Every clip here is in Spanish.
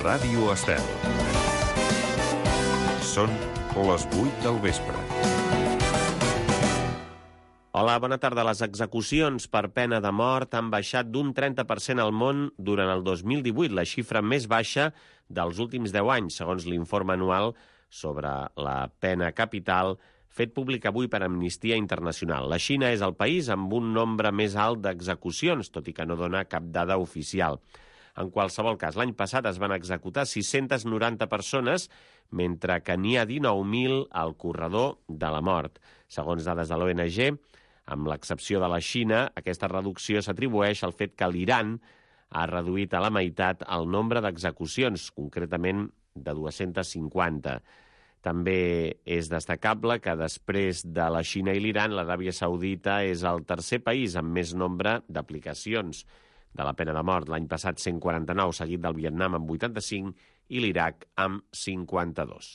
Ràdio Estel. Són les 8 del vespre. Hola, bona tarda. Les execucions per pena de mort han baixat d'un 30% al món durant el 2018, la xifra més baixa dels últims 10 anys, segons l'informe anual sobre la pena capital fet públic avui per Amnistia Internacional. La Xina és el país amb un nombre més alt d'execucions, tot i que no dona cap dada oficial. En qualsevol cas, l'any passat es van executar 690 persones, mentre que n'hi ha 19.000 al corredor de la mort. Segons dades de l'ONG, amb l'excepció de la Xina, aquesta reducció s'atribueix al fet que l'Iran ha reduït a la meitat el nombre d'execucions, concretament de 250. També és destacable que després de la Xina i l'Iran, l'Aràbia Saudita és el tercer país amb més nombre d'aplicacions de la pena de mort. L'any passat 149, seguit del Vietnam amb 85 i l'Iraq amb 52.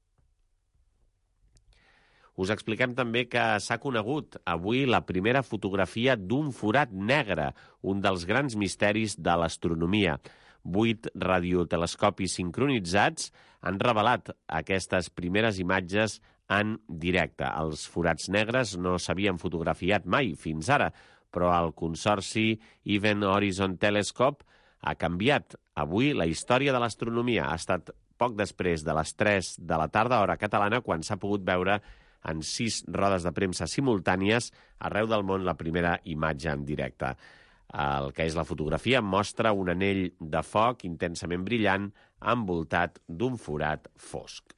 Us expliquem també que s'ha conegut avui la primera fotografia d'un forat negre, un dels grans misteris de l'astronomia. 8 radiotelescopis sincronitzats han revelat aquestes primeres imatges en directe. Els forats negres no s'havien fotografiat mai fins ara, però el consorci Event Horizon Telescope ha canviat avui la història de l'astronomia. Ha estat poc després de les 3 de la tarda, hora catalana, quan s'ha pogut veure en 6 rodes de premsa simultànies arreu del món la primera imatge en directe. El que és la fotografia mostra un anell de foc intensament brillant envoltat d'un forat fosc.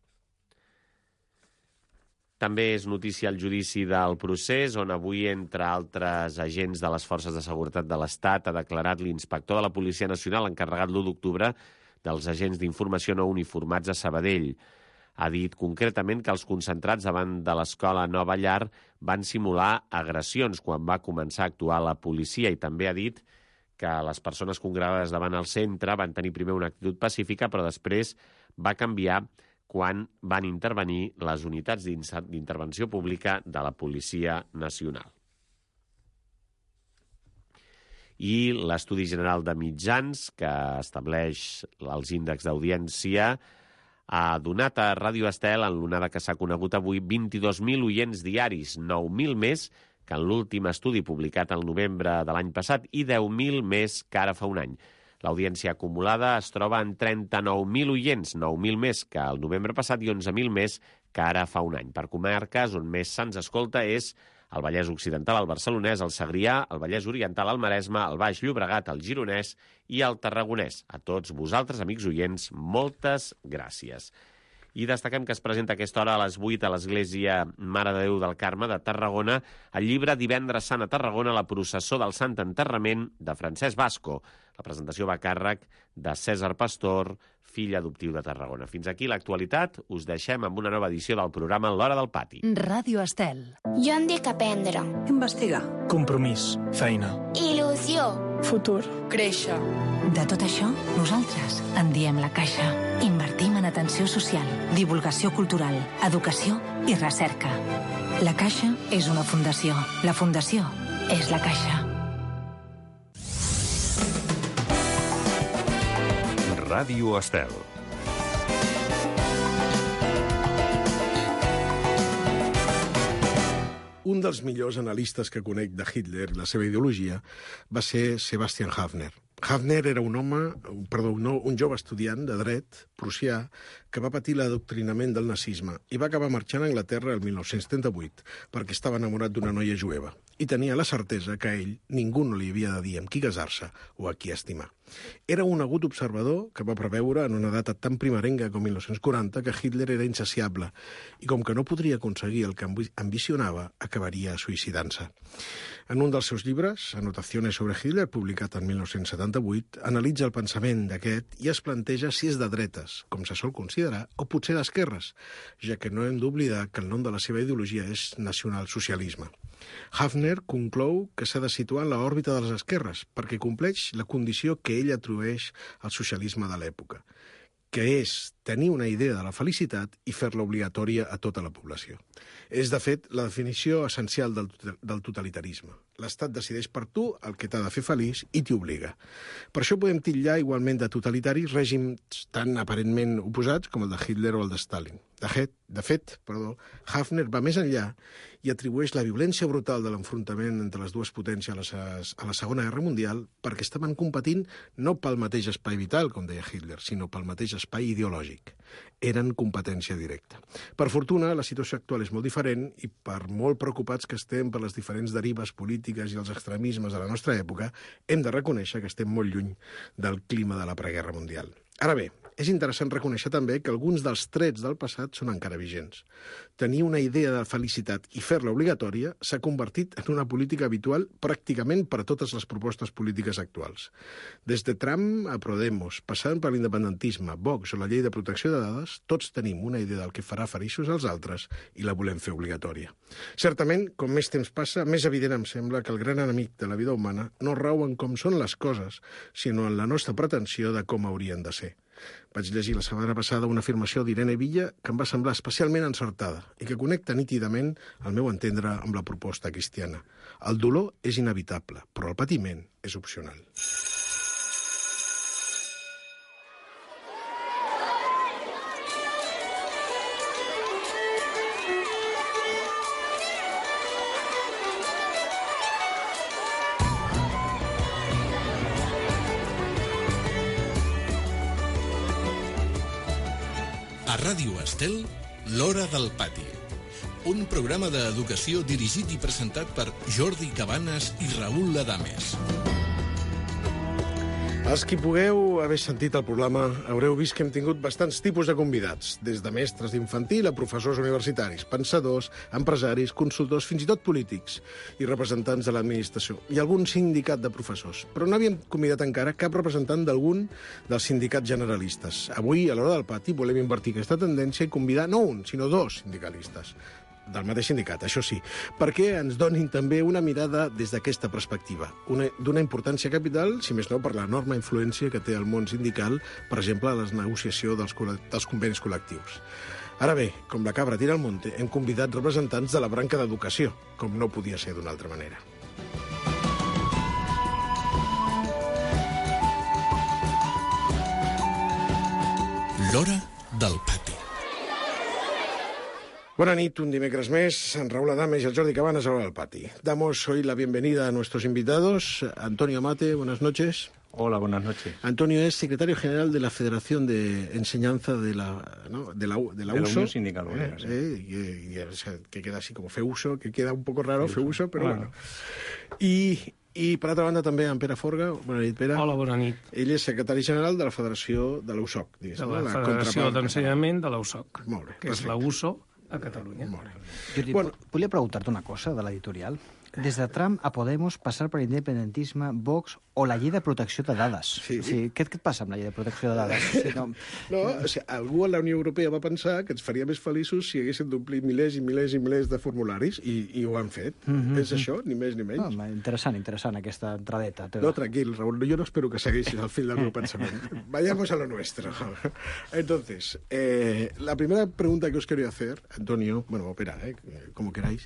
També és notícia el judici del procés, on avui, entre altres agents de les forces de seguretat de l'Estat, ha declarat l'inspector de la Policia Nacional encarregat l'1 d'octubre dels agents d'informació no uniformats a Sabadell. Ha dit concretament que els concentrats davant de l'escola Nova Llar van simular agressions quan va començar a actuar la policia, i també ha dit que les persones congregades davant el centre van tenir primer una actitud pacífica, però després va canviar quan van intervenir les unitats d'intervenció pública de la Policia Nacional. I l'Estudi General de Mitjans, que estableix els índexs d'audiència, ha donat a Ràdio Estel, en l'onada que s'ha conegut avui, 22.000 oients diaris, 9.000 més que en l'últim estudi publicat al novembre de l'any passat i 10.000 més que ara fa un any. L'audiència acumulada es troba en 39.000 oients, 9.000 més que el novembre passat i 11.000 més que ara fa un any. Per comarques on més se'ns escolta és el Vallès Occidental, el Barcelonès, el Segrià, el Vallès Oriental, el Maresme, el Baix Llobregat, el Gironès i el Tarragonès. A tots vosaltres, amics oients, moltes gràcies. I destaquem que es presenta a aquesta hora a les 8 a l'Església Mare de Déu del Carme de Tarragona el llibre Divendres Sant a Tarragona, la processó del Sant Enterrament de Francesc Vasco. La presentació va a càrrec de César Pastor, fill adoptiu de Tarragona. Fins aquí l'actualitat. Us deixem amb una nova edició del programa L'Hora del Pati. Ràdio Estel. Jo en dic aprendre. Investigar. Compromís. Feina. Il·lusió. Futur. Créixer. De tot això, nosaltres en diem La Caixa. Invertim en atenció social, divulgació cultural, educació i recerca. La Caixa és una fundació. La fundació és La Caixa. Ràdio Estel. Un dels millors analistes que conec de Hitler i la seva ideologia va ser Sebastian Haffner. Haffner era un jove estudiant de dret prussià que va patir l'adoctrinament del nazisme i va acabar marxant a Anglaterra el 1938 perquè estava enamorat d'una noia jueva i tenia la certesa que a ell ningú no li havia de dir amb qui casar-se o a qui estimar. Era un agut observador que va preveure en una data tan primerenca com 1940 que Hitler era insaciable i com que no podria aconseguir el que ambicionava, acabaria suïcidant-se. En un dels seus llibres, Anotaciones sobre Hitler, publicat en 1978, analitza el pensament d'aquest i es planteja si és de dretes, com se sol considerar, o potser d'esquerres, ja que no hem d'oblidar que el nom de la seva ideologia és nacionalsocialisme. Haffner conclou que s'ha de situar en l'òrbita de les esquerres perquè compleix la condició que ell atribueix al socialisme de l'època, que és tenir una idea de la felicitat i fer-la obligatòria a tota la població. És, de fet, la definició essencial del totalitarisme. L'Estat decideix per tu el que t'ha de fer feliç i t'hi obliga. Per això podem titllar igualment de totalitaris règims tan aparentment oposats com el de Hitler o el de Stalin. De fet, Hafner va més enllà i atribueix la violència brutal de l'enfrontament entre les dues potències a la Segona Guerra Mundial perquè estaven competint no pel mateix espai vital, com deia Hitler, sinó pel mateix espai ideològic. Eren competència directa. Per fortuna, la situació actual és molt diferent i per molt preocupats que estem per les diferents derives polítiques i els extremismes de la nostra època, hem de reconèixer que estem molt lluny del clima de la preguerra mundial. Ara bé, és interessant reconèixer també que alguns dels trets del passat són encara vigents. Tenir una idea de felicitat i fer-la obligatòria s'ha convertit en una política habitual pràcticament per a totes les propostes polítiques actuals. Des de Trump a Podemos, passant per l'independentisme, Vox o la llei de protecció de dades, tots tenim una idea del que farà feliços als altres i la volem fer obligatòria. Certament, com més temps passa, més evident em sembla que el gran enemic de la vida humana no rau en com són les coses, sinó en la nostra pretensió de com haurien de ser. Vaig llegir la setmana passada una afirmació d'Irene Villa que em va semblar especialment encertada i que connecta nítidament, al meu entendre, amb la proposta cristiana. El dolor és inevitable, però el patiment és opcional. A Ràdio Estel, l'Hora del Pati. Un programa d'educació dirigit i presentat per Jordi Cabanes i Raül Ladames. Els qui pugueu haver sentit el programa haureu vist que hem tingut bastants tipus de convidats, des de mestres d'infantil a professors universitaris, pensadors, empresaris, consultors, fins i tot polítics i representants de l'administració, i algun sindicat de professors. Però no havíem convidat encara cap representant d'algun dels sindicats generalistes. Avui, a l'Hora del Pati, volem invertir aquesta tendència i convidar no un, sinó dos sindicalistes del mateix sindicat, això sí, perquè ens donin també una mirada des d'aquesta perspectiva, d'una importància capital, si més no, per l'enorme influència que té el món sindical, per exemple, a la negociació dels convenis col·lectius. Ara bé, com la cabra tira al monte, hem convidat representants de la branca d'educació, com no podia ser d'una altra manera. L'Hora del Pati. Buenas noches, un dimecres més, Raúl Ladames y el Jordi Cabanas a l'Hora del Pati. Damos hoy la bienvenida a nuestros invitados. Antonio Amate, buenas noches. Hola, buenas noches. Antonio es secretario general de la Federación de Enseñanza de la USO. De la Unión Sindical Obrera, sí. O sea, que queda así como FEUSO, que queda un poco raro, FEUSO, pero bueno. I per altra banda també en Pere Forga. Bona nit, Pere. Hola, bona nit. Ell és secretari general de la Federació de la USOC. De la Federació d'Ensenyament de la USOC, Molt bé, que és la USO a Catalunya. Jordi, volia preguntar-te una cosa de l'editorial. Des de Trump a Podemos, passar per l'independentisme, Vox o la llei de protecció de dades. Sí. O sigui, què et passa amb la llei de protecció de dades? O sigui, o sigui, algú a la Unió Europea va pensar que ens faria més feliços si haguessin d'omplir milers i milers i milers de formularis i ho han fet. És això, ni més ni menys. Interessant aquesta entradeta. No, tranquil, Raúl, yo no espero que segueixis al fil del meu pensament. Vayamos a lo nuestro. Entonces, la primera pregunta que os quería hacer, Antonio, bueno, opera, como queráis,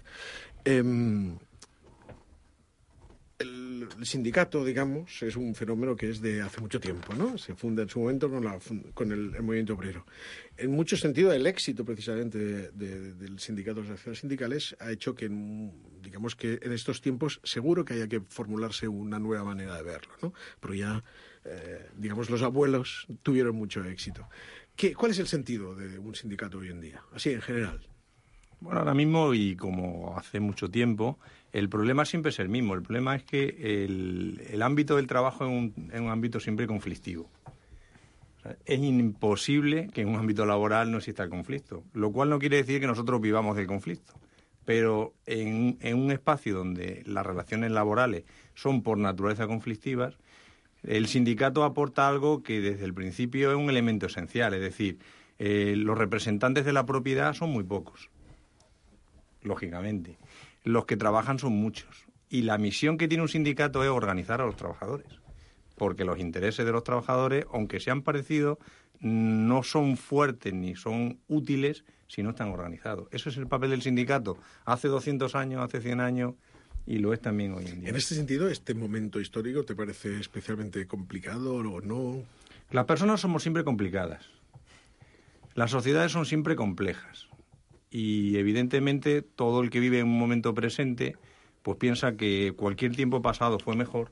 el sindicato, digamos, es un fenómeno que es de hace mucho tiempo, ¿no? Se funda en su momento con el movimiento obrero. En mucho sentido, el éxito precisamente del sindicato de las acciones sindicales ha hecho que, digamos que en estos tiempos seguro que haya que formularse una nueva manera de verlo, ¿no? Pero ya, digamos, los abuelos tuvieron mucho éxito. ¿Cuál es el sentido de un sindicato hoy en día? Así, en general. Bueno, ahora mismo, y como hace mucho tiempo, el problema siempre es el mismo. El problema es que el ámbito del trabajo es un ámbito siempre conflictivo. O sea, es imposible que en un ámbito laboral no exista el conflicto, lo cual no quiere decir que nosotros vivamos del conflicto. Pero en un espacio donde las relaciones laborales son por naturaleza conflictivas, el sindicato aporta algo que desde el principio es un elemento esencial. Es decir, los representantes de la propiedad son muy pocos, lógicamente. Los que trabajan son muchos. Y la misión que tiene un sindicato es organizar a los trabajadores. Porque los intereses de los trabajadores, aunque sean parecidos, no son fuertes ni son útiles si no están organizados. Eso es el papel del sindicato. Hace 200 años, hace 100 años, y lo es también hoy en día. En este sentido, ¿este momento histórico te parece especialmente complicado o no? Las personas somos siempre complicadas. Las sociedades son siempre complejas. Y evidentemente todo el que vive en un momento presente pues piensa que cualquier tiempo pasado fue mejor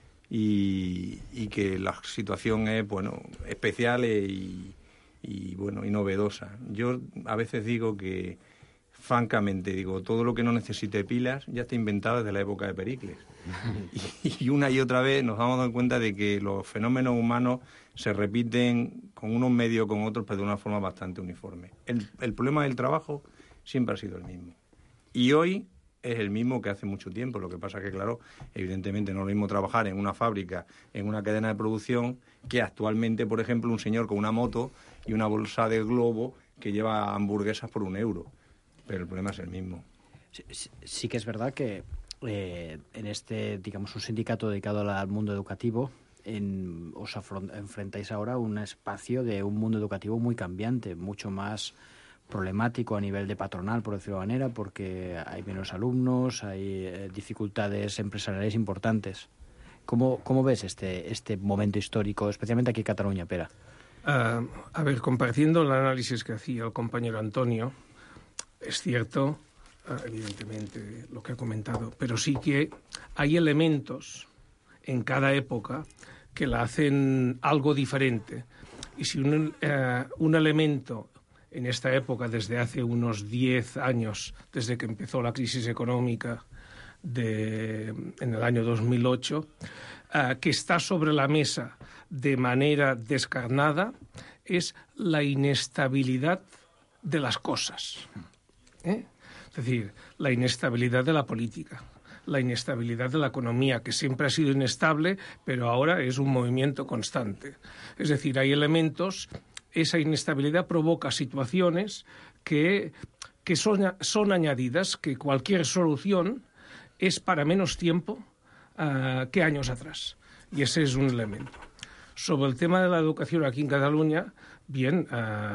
y que la situación es especial y novedosa. Yo a veces digo que, francamente, todo lo que no necesite pilas ya está inventado desde la época de Pericles. Y una y otra vez nos vamos dando cuenta de que los fenómenos humanos se repiten con unos medios con otros, pero de una forma bastante uniforme. El problema del trabajo siempre ha sido el mismo. Y hoy es el mismo que hace mucho tiempo. Lo que pasa es que, claro, evidentemente no es lo mismo trabajar en una fábrica, en una cadena de producción, que actualmente, por ejemplo, un señor con una moto y una bolsa de globo que lleva hamburguesas por €1. Pero el problema es el mismo. Sí que es verdad que en este, digamos, un sindicato dedicado al mundo educativo, os enfrentáis ahora a un espacio de un mundo educativo muy cambiante, mucho más problemático a nivel de patronal, por decirlo de alguna manera, porque hay menos alumnos, hay dificultades empresariales importantes. ¿Cómo ves este momento histórico, especialmente aquí en Cataluña, Pere? A ver, compartiendo el análisis que hacía el compañero Antonio, es cierto, evidentemente, lo que ha comentado, pero sí que hay elementos en cada época que la hacen algo diferente. Y si un elemento en esta época, desde hace unos 10 años, desde que empezó la crisis económica en el año 2008, que está sobre la mesa de manera descarnada, es la inestabilidad de las cosas. Es decir, la inestabilidad de la política, la inestabilidad de la economía, que siempre ha sido inestable, pero ahora es un movimiento constante. Es decir, hay elementos, esa inestabilidad provoca situaciones que son añadidas, que cualquier solución es para menos tiempo que años atrás. Y ese es un elemento. Sobre el tema de la educación aquí en Cataluña, bien,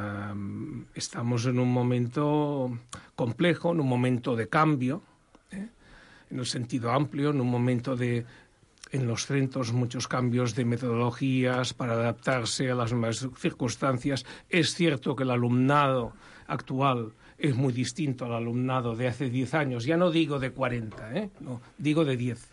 estamos en un momento complejo, en un momento de cambio, en el sentido amplio, en un momento en los centros muchos cambios de metodologías para adaptarse a las nuevas circunstancias. Es cierto que el alumnado actual es muy distinto al alumnado de hace 10 años. Ya no digo de 40, no, digo de 10.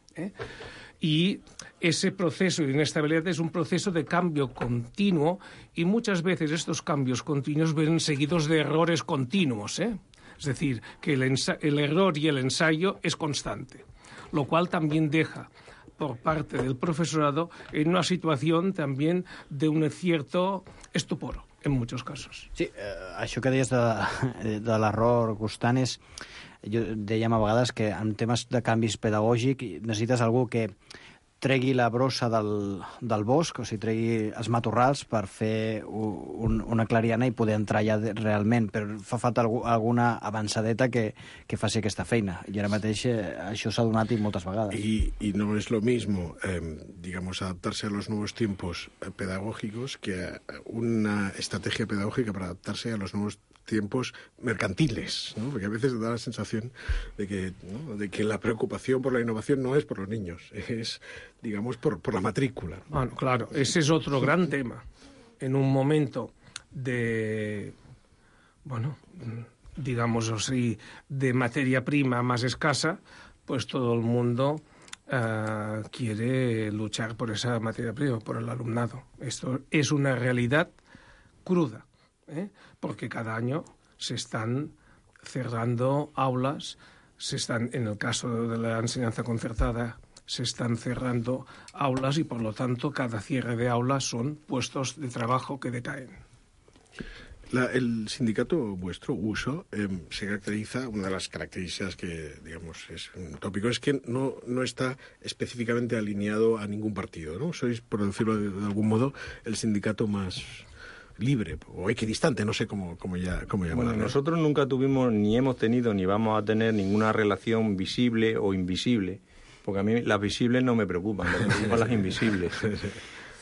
Y ese proceso de inestabilidad es un proceso de cambio continuo y muchas veces estos cambios continuos vienen seguidos de errores continuos. Es decir, que el error y el ensayo es constante, lo cual también deja por parte del profesorado en una situación también de un cierto estupor, en muchos casos. Sí, això que deies de l'error constant és... Jo dèiem a vegades que en temes de canvis pedagògics necessites algú que tregui la brossa del bosc, o sigui, tregui els matorrals per fer una clariana i poder entrar ja realment, però fa falta alguna avançadeta que faci aquesta feina. I ara mateix això s'ha donat moltes vegades. Y no es lo mismo, digamos, adaptarse a los nuevos tiempos pedagógicos que una estrategia pedagógica para adaptarse a los nuevos tiempos mercantiles, ¿no? Porque a veces da la sensación de que la preocupación por la innovación no es por los niños, es, digamos, por la matrícula. Bueno, claro, ese es otro gran tema. En un momento de, digamos así, de materia prima más escasa, pues todo el mundo quiere luchar por esa materia prima, por el alumnado. Esto es una realidad cruda. Porque cada año se están cerrando aulas, en el caso de la enseñanza concertada, se están cerrando aulas y, por lo tanto, cada cierre de aulas son puestos de trabajo que decaen. El sindicato vuestro, USO, se caracteriza, una de las características que, digamos, es un tópico, es que no está específicamente alineado a ningún partido, ¿no? Sois, por decirlo de algún modo, el sindicato más libre o equidistante, no sé cómo llamarlo. Bueno, nosotros nunca tuvimos, ni hemos tenido, ni vamos a tener ninguna relación visible o invisible, porque a mí las visibles no me preocupan, me preocupan las invisibles.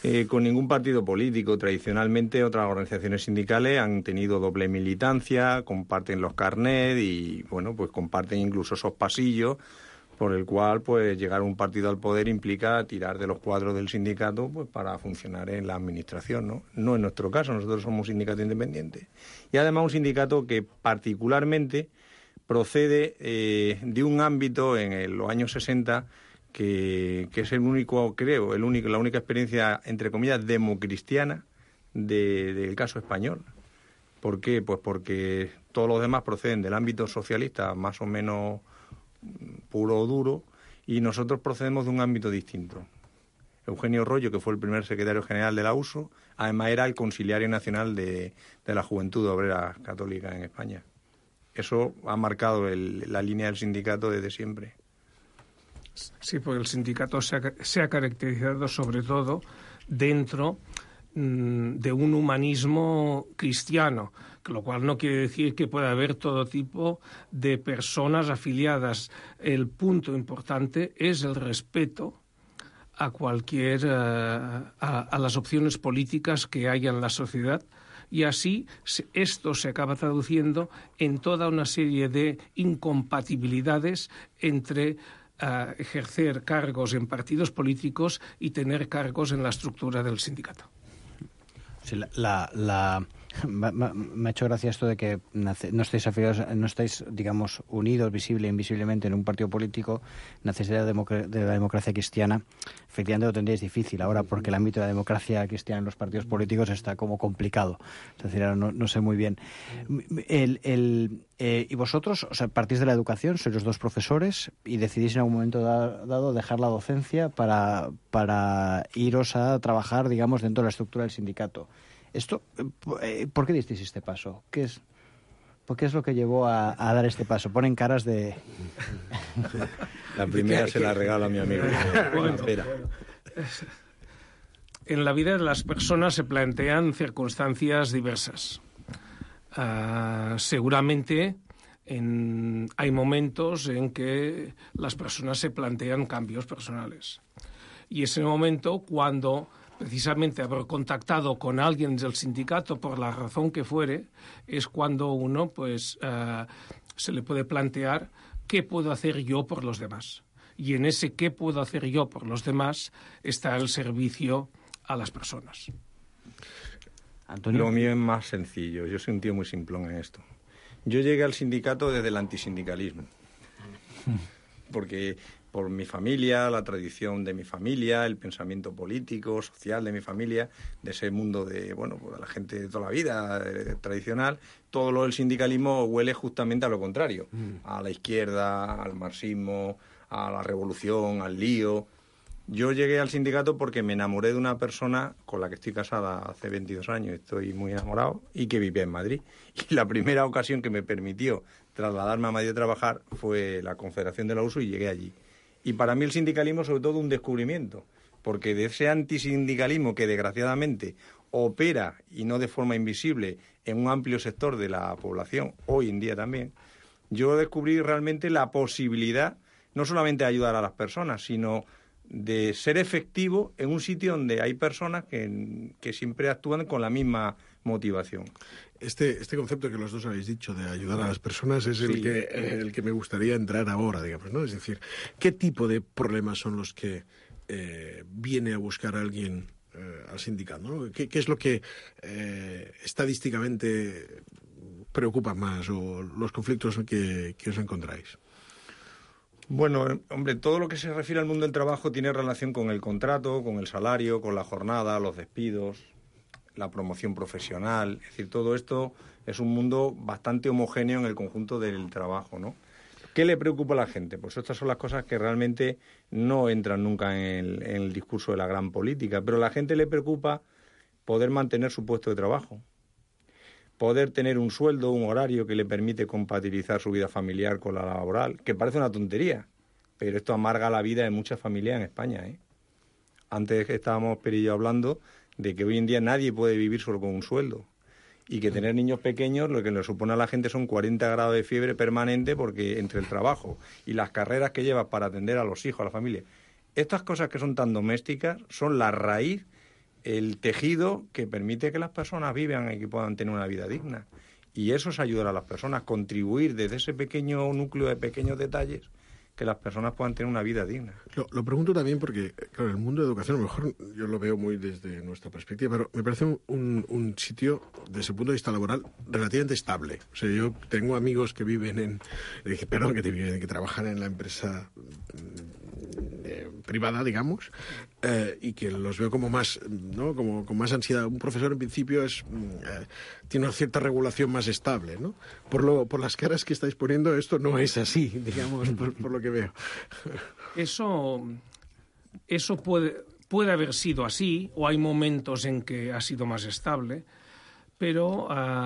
con ningún partido político. Tradicionalmente otras organizaciones sindicales han tenido doble militancia, comparten los carnets y, bueno, pues comparten incluso esos pasillos por el cual pues llegar a un partido al poder implica tirar de los cuadros del sindicato pues para funcionar en la administración, ¿no? No en nuestro caso, nosotros somos un sindicato independiente. Y además un sindicato que particularmente procede de un ámbito en los años 60 que es el único, creo, la única experiencia, entre comillas, democristiana del caso español. ¿Por qué? Pues porque todos los demás proceden del ámbito socialista más o menos puro o duro, y nosotros procedemos de un ámbito distinto. Eugenio Rollo, que fue el primer secretario general de la USO, además era el conciliario nacional de la Juventud Obrera Católica en España. Eso ha marcado la línea del sindicato desde siempre. Sí, porque el sindicato se ha caracterizado sobre todo dentro de un humanismo cristiano, lo cual no quiere decir que pueda haber todo tipo de personas afiliadas. El punto importante es el respeto a cualquier a las opciones políticas que haya en la sociedad, y así esto se acaba traduciendo en toda una serie de incompatibilidades entre ejercer cargos en partidos políticos y tener cargos en la estructura del sindicato. Sí, me ha hecho gracia esto de que no estáis afiliados, no estáis, digamos, unidos visible e invisiblemente en un partido político. Nacéis de la democracia cristiana. Efectivamente lo tendríais difícil ahora porque el ámbito de la democracia cristiana en los partidos políticos está como complicado. Es decir, ahora no sé muy bien. Y vosotros, o sea, partís de la educación, sois los dos profesores y decidís en algún momento dado dejar la docencia para iros a trabajar, digamos, dentro de la estructura del sindicato. Esto, ¿por qué disteis este paso? ¿Qué es lo que llevó a dar este paso? Ponen caras de... La primera se la regalo a mi amigo. Bueno, en la vida de las personas se plantean circunstancias diversas. Seguramente hay momentos en que las personas se plantean cambios personales. Y es el momento cuando precisamente haber contactado con alguien del sindicato por la razón que fuere, es cuando uno pues se le puede plantear qué puedo hacer yo por los demás. Y en ese qué puedo hacer yo por los demás está el servicio a las personas. Antonio. Lo mío es más sencillo, yo soy un tío muy simplón en esto. Yo llegué al sindicato desde el antisindicalismo, porque por mi familia, la tradición de mi familia, el pensamiento político, social de mi familia, de ese mundo de, bueno, pues de la gente de toda la vida tradicional, todo lo del sindicalismo huele justamente a lo contrario, a la izquierda, al marxismo, a la revolución, al lío. Yo llegué al sindicato porque me enamoré de una persona con la que estoy casada hace 22 años, estoy muy enamorado, y que vivía en Madrid. Y la primera ocasión que me permitió trasladarme a Madrid a trabajar fue la Confederación de la USO y llegué allí. Y para mí el sindicalismo es sobre todo un descubrimiento, porque de ese antisindicalismo que desgraciadamente opera, y no de forma invisible, en un amplio sector de la población, hoy en día también, yo descubrí realmente la posibilidad no solamente de ayudar a las personas, sino de ser efectivo en un sitio donde hay personas que siempre actúan con la misma motivación. Este concepto que los dos habéis dicho de ayudar a las personas es el que me gustaría entrar ahora, digamos, ¿no? Es decir, ¿qué tipo de problemas son los que viene a buscar alguien al sindicato, ¿no? ¿Qué es lo que estadísticamente preocupa más, o los conflictos que os encontráis? Bueno, hombre, todo lo que se refiere al mundo del trabajo tiene relación con el contrato, con el salario, con la jornada, los despidos, la promoción profesional. Es decir, todo esto es un mundo bastante homogéneo en el conjunto del trabajo, ¿no? ¿Qué le preocupa a la gente? Pues estas son las cosas que realmente no entran nunca en el discurso de la gran política, pero a la gente le preocupa poder mantener su puesto de trabajo, poder tener un sueldo, un horario que le permite compatibilizar su vida familiar con la laboral, que parece una tontería, pero esto amarga la vida de muchas familias en España, ¿eh? Antes estábamos, Peri y yo, hablando de que hoy en día nadie puede vivir solo con un sueldo, y que tener niños pequeños lo que le supone a la gente son 40 grados de fiebre permanente, porque entre el trabajo y las carreras que llevas para atender a los hijos, a la familia, estas cosas que son tan domésticas son la raíz el tejido que permite que las personas vivan y que puedan tener una vida digna. Y eso es ayudar a las personas, contribuir desde ese pequeño núcleo de pequeños detalles que las personas puedan tener una vida digna. Lo pregunto también porque, claro, el mundo de educación, a lo mejor yo lo veo muy desde nuestra perspectiva, pero me parece un sitio, desde el punto de vista laboral, relativamente estable. O sea, yo tengo amigos que viven que trabajan en la empresa privada, digamos, y que los veo como más, ¿no? Como con más ansiedad. Un profesor, en principio, tiene una cierta regulación más estable, ¿no? Por las caras que estáis poniendo, esto no es así, digamos, por lo que veo. Eso puede haber sido así, o hay momentos en que ha sido más estable, pero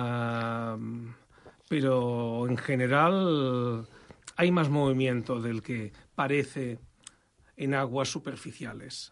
en general hay más movimiento del que parece en aguas superficiales.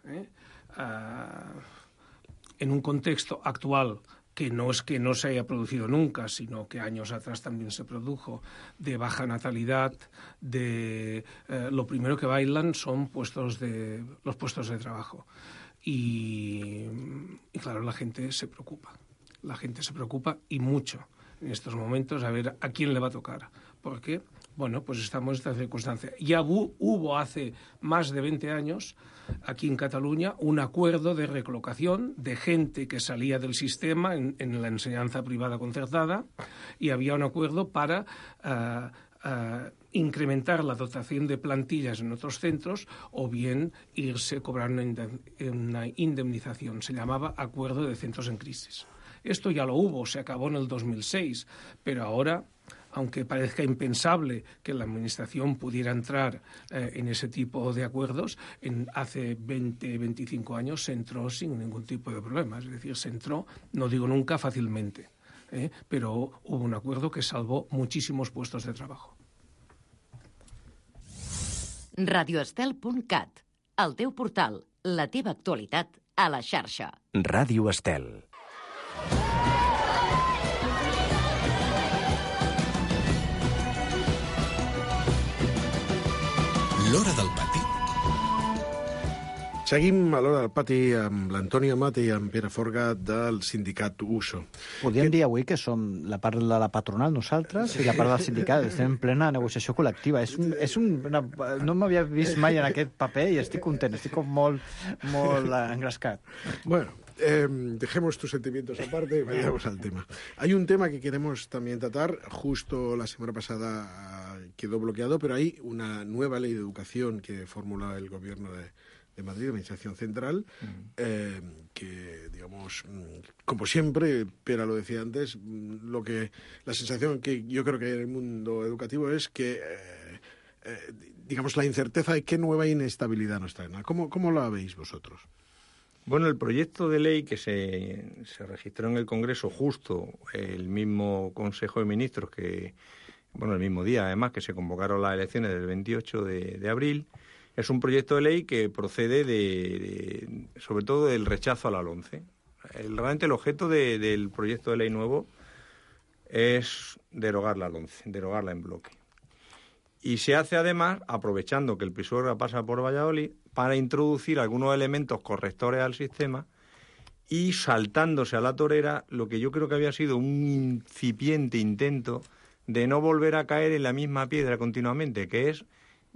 En un contexto actual que no es que no se haya producido nunca, sino que años atrás también se produjo, de baja natalidad, lo primero que bailan son los puestos de trabajo. Y claro, la gente se preocupa y mucho en estos momentos a ver a quién le va a tocar. ¿Por qué? Bueno, pues estamos en esta circunstancia. Ya hubo hace más de 20 años aquí en Cataluña un acuerdo de recolocación de gente que salía del sistema en la enseñanza privada concertada, y había un acuerdo para incrementar la dotación de plantillas en otros centros o bien irse a cobrar una indemnización. Se llamaba Acuerdo de Centros en Crisis. Esto ya lo hubo, se acabó en el 2006, pero ahora, aunque parezca impensable que la Administración pudiera entrar en ese tipo de acuerdos, hace 20, 25 años se entró sin ningún tipo de problema. Es decir, se entró, no digo nunca fácilmente, pero hubo un acuerdo que salvó muchísimos puestos de trabajo. radioestel.cat, el teu portal, la teva actualitat a la xarxa. Ràdio Estel. L'Hora del Pati. Seguim a l'Hora del Pati amb l'Antoni Amat i amb Pere Forga del sindicat USO. Podríem dir avui que som la part de la patronal nosaltres i la part del sindicat. Estem en plena negociació col·lectiva. No m'havia vist mai en aquest paper i estic content, estic com molt engrescat. Bueno, dejemos tus sentimientos aparte y vayamos al tema. Hay un tema que queremos también tratar. Justo la semana pasada quedó bloqueado, pero hay una nueva ley de educación que formula el gobierno de Madrid, Administración Central, que, digamos, como siempre, Pera lo decía antes, la sensación que yo creo que hay en el mundo educativo es que, digamos, la incerteza de qué nueva inestabilidad nos traen. ¿Cómo la veis vosotros? Bueno, el proyecto de ley que se registró en el Congreso justo el mismo Consejo de Ministros el mismo día, además, que se convocaron las elecciones del 28 de abril, es un proyecto de ley que procede sobre todo del rechazo a la LOMCE. Realmente el objeto del proyecto de ley nuevo es derogar la LOMCE, derogarla en bloque. Y se hace además aprovechando que el Pisuerga pasa por Valladolid para introducir algunos elementos correctores al sistema y saltándose a la torera lo que yo creo que había sido un incipiente intento de no volver a caer en la misma piedra continuamente, que es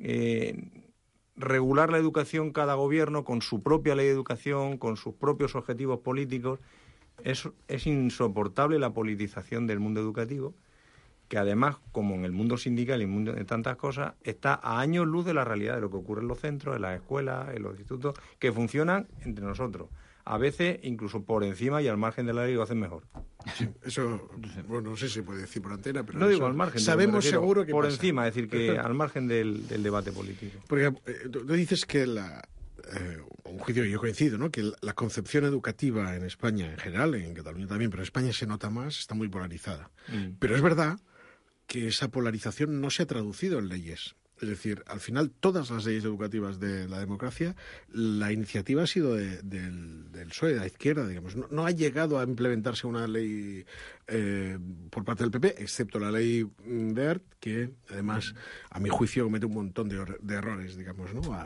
regular la educación cada gobierno con su propia ley de educación, con sus propios objetivos políticos. Es insoportable la politización del mundo educativo, que además, como en el mundo sindical y en el mundo de tantas cosas, está a años luz de la realidad de lo que ocurre en los centros, en las escuelas, en los institutos, que funcionan entre nosotros. A veces, incluso por encima y al margen de la ley, lo hacen mejor. Sí, eso, bueno, no sé si se puede decir por antena, pero no digo al margen, sabemos seguro que por pasa. Encima, es decir, que al margen del debate político. Porque tú dices que un juicio que yo coincido, ¿no? Que la concepción educativa en España en general, en Cataluña también, pero en España se nota más, está muy polarizada. Pero es verdad que esa polarización no se ha traducido en leyes. Es decir, al final, todas las leyes educativas de la democracia, la iniciativa ha sido del PSOE, de la izquierda, digamos. No ha llegado a implementarse una ley por parte del PP, excepto la ley Wert, que además, a mi juicio, comete un montón de errores, digamos, ¿no?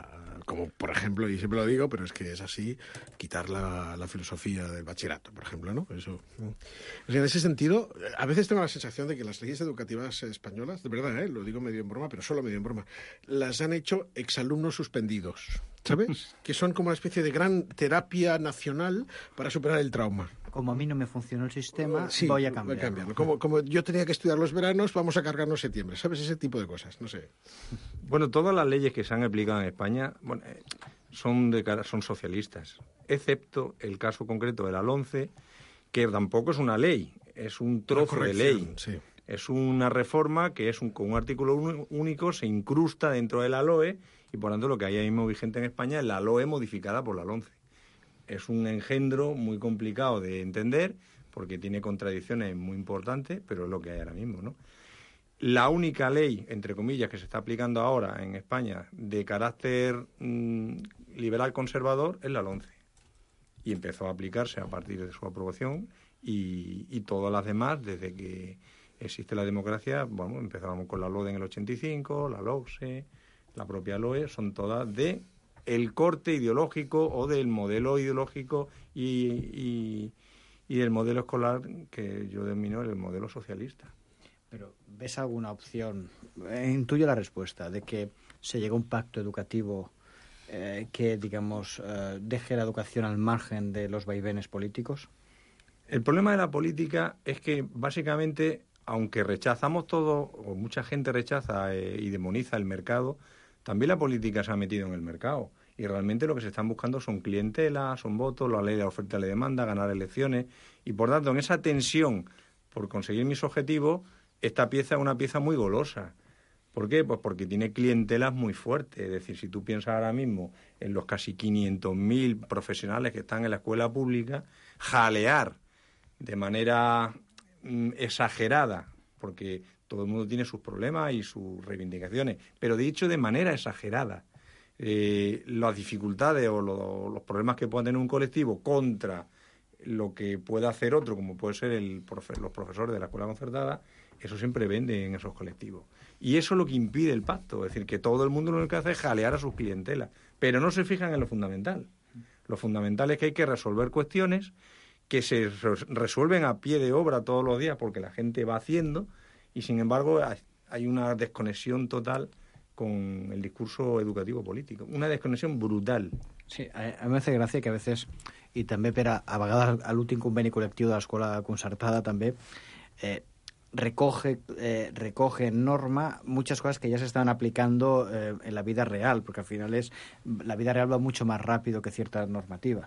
como por ejemplo, y siempre lo digo, pero es que es así, quitar la filosofía del bachillerato, por ejemplo, ¿no? Eso. O sea, en ese sentido, a veces tengo la sensación de que las leyes educativas españolas, de verdad, lo digo medio en broma, pero solo medio en broma, las han hecho exalumnos suspendidos, ¿sabes? Que son como una especie de gran terapia nacional para superar el trauma. Como a mí no me funcionó el sistema, voy a cambiarlo. Como yo tenía que estudiar los veranos, vamos a cargarnos septiembre, ¿sabes? Ese tipo de cosas, no sé. Bueno, todas las leyes que se han aplicado en España son socialistas, excepto el caso concreto de la LOMCE, que tampoco es una ley, es un trozo de ley. Sí. Es una reforma que con un artículo único se incrusta dentro de la LOE y por tanto lo que hay ahí mismo vigente en España es la LOE modificada por la LOMCE. Es un engendro muy complicado de entender porque tiene contradicciones muy importantes, pero es lo que hay ahora mismo, ¿no? La única ley, entre comillas, que se está aplicando ahora en España de carácter liberal conservador es la LOMCE. Y empezó a aplicarse a partir de su aprobación y todas las demás, desde que existe la democracia, bueno, empezábamos con la LODE en el 85, la LOCSE, la propia LOE, son todas de el corte ideológico o del modelo ideológico y del modelo escolar que yo denomino el modelo socialista. Pero, ¿ves alguna opción? Intuyo la respuesta, de que se llegue a un pacto educativo que, digamos, deje la educación al margen de los vaivenes políticos. El problema de la política es que, básicamente, aunque rechazamos todo, o mucha gente rechaza y demoniza el mercado, también la política se ha metido en el mercado. Y realmente lo que se están buscando son clientelas, son votos, la ley de la oferta y la demanda, ganar elecciones. Y, por tanto, en esa tensión por conseguir mis objetivos, esta pieza es una pieza muy golosa. ¿Por qué? Pues porque tiene clientelas muy fuertes. Es decir, si tú piensas ahora mismo en los casi 500.000 profesionales que están en la escuela pública, jalear de manera exagerada, porque todo el mundo tiene sus problemas y sus reivindicaciones, pero dicho de manera exagerada, las dificultades o los problemas que pueda tener un colectivo contra lo que pueda hacer otro, como puede ser los profesores de la escuela concertada, eso siempre vende en esos colectivos. Y eso es lo que impide el pacto, es decir, que todo el mundo lo que hace es jalear a sus clientelas, pero no se fijan en lo fundamental. Lo fundamental es que hay que resolver cuestiones que se resuelven a pie de obra todos los días porque la gente va haciendo y, sin embargo, hay una desconexión total con el discurso educativo político. Una desconexión brutal. Sí, a mi me hace gràcia que a veces, i també per a vegades a l'últim conveni col·lectiu de l'escola concertada també, recoge en norma muchas cosas que ya se están aplicando en la vida real, porque al final la vida real va mucho más rápido que cierta normativa.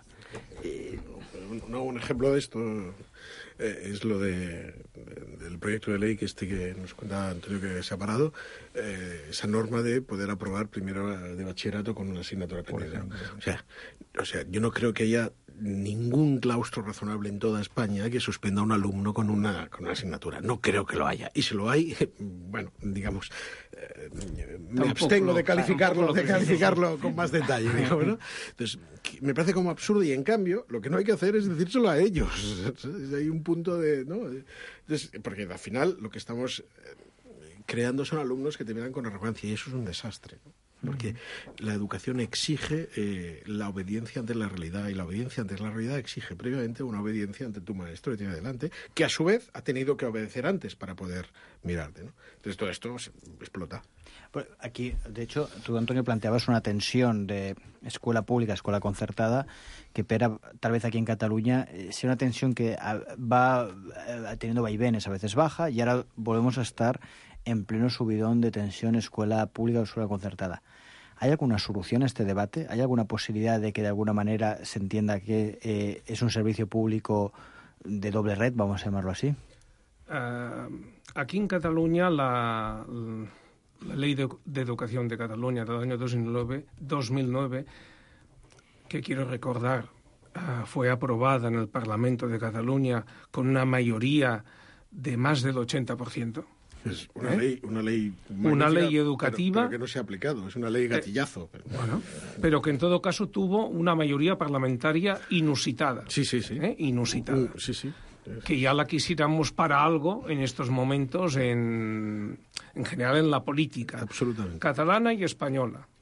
Un ejemplo de esto es lo del proyecto de ley que nos cuenta Antonio que se ha parado, esa norma de poder aprobar primero de bachillerato con una asignatura técnica. O sea, yo no creo que haya ningún claustro razonable en toda España que suspenda a un alumno con una asignatura. No creo que lo haya. Y si lo hay, bueno, digamos, me abstengo de calificarlo con más detalle, digamos, ¿no? Entonces, me parece como absurdo y, en cambio, lo que no hay que hacer es decírselo a ellos. Hay un punto de... ¿no? Entonces, porque al final lo que estamos creando son alumnos que terminan con arrogancia y eso es un desastre, ¿no? Porque la educación exige la obediencia ante la realidad y la obediencia ante la realidad exige previamente una obediencia ante tu maestro que tiene delante, que a su vez ha tenido que obedecer antes para poder mirarte, ¿no? Entonces todo esto explota. Aquí, de hecho, tú, Antonio, planteabas una tensión de escuela pública, escuela concertada, que tal vez aquí en Cataluña sea una tensión que va teniendo vaivenes, a veces baja, y ahora volvemos a estar en pleno subidón de tensión escuela pública o escuela concertada. ¿Hay alguna solución a este debate? ¿Hay alguna posibilidad de que de alguna manera se entienda que es un servicio público de doble red, vamos a llamarlo así? Aquí en Cataluña la Ley de Educación de Cataluña del año 2009, que quiero recordar, fue aprobada en el Parlamento de Cataluña con una mayoría de más del 80%. Es una ley educativa, pero que no se ha aplicado, es una ley gatillazo. Pero que en todo caso tuvo una mayoría parlamentaria inusitada. Sí. Inusitada. Sí. Que ya la quisiéramos para algo en estos momentos, en general en la política. Absolutamente. Catalana y española.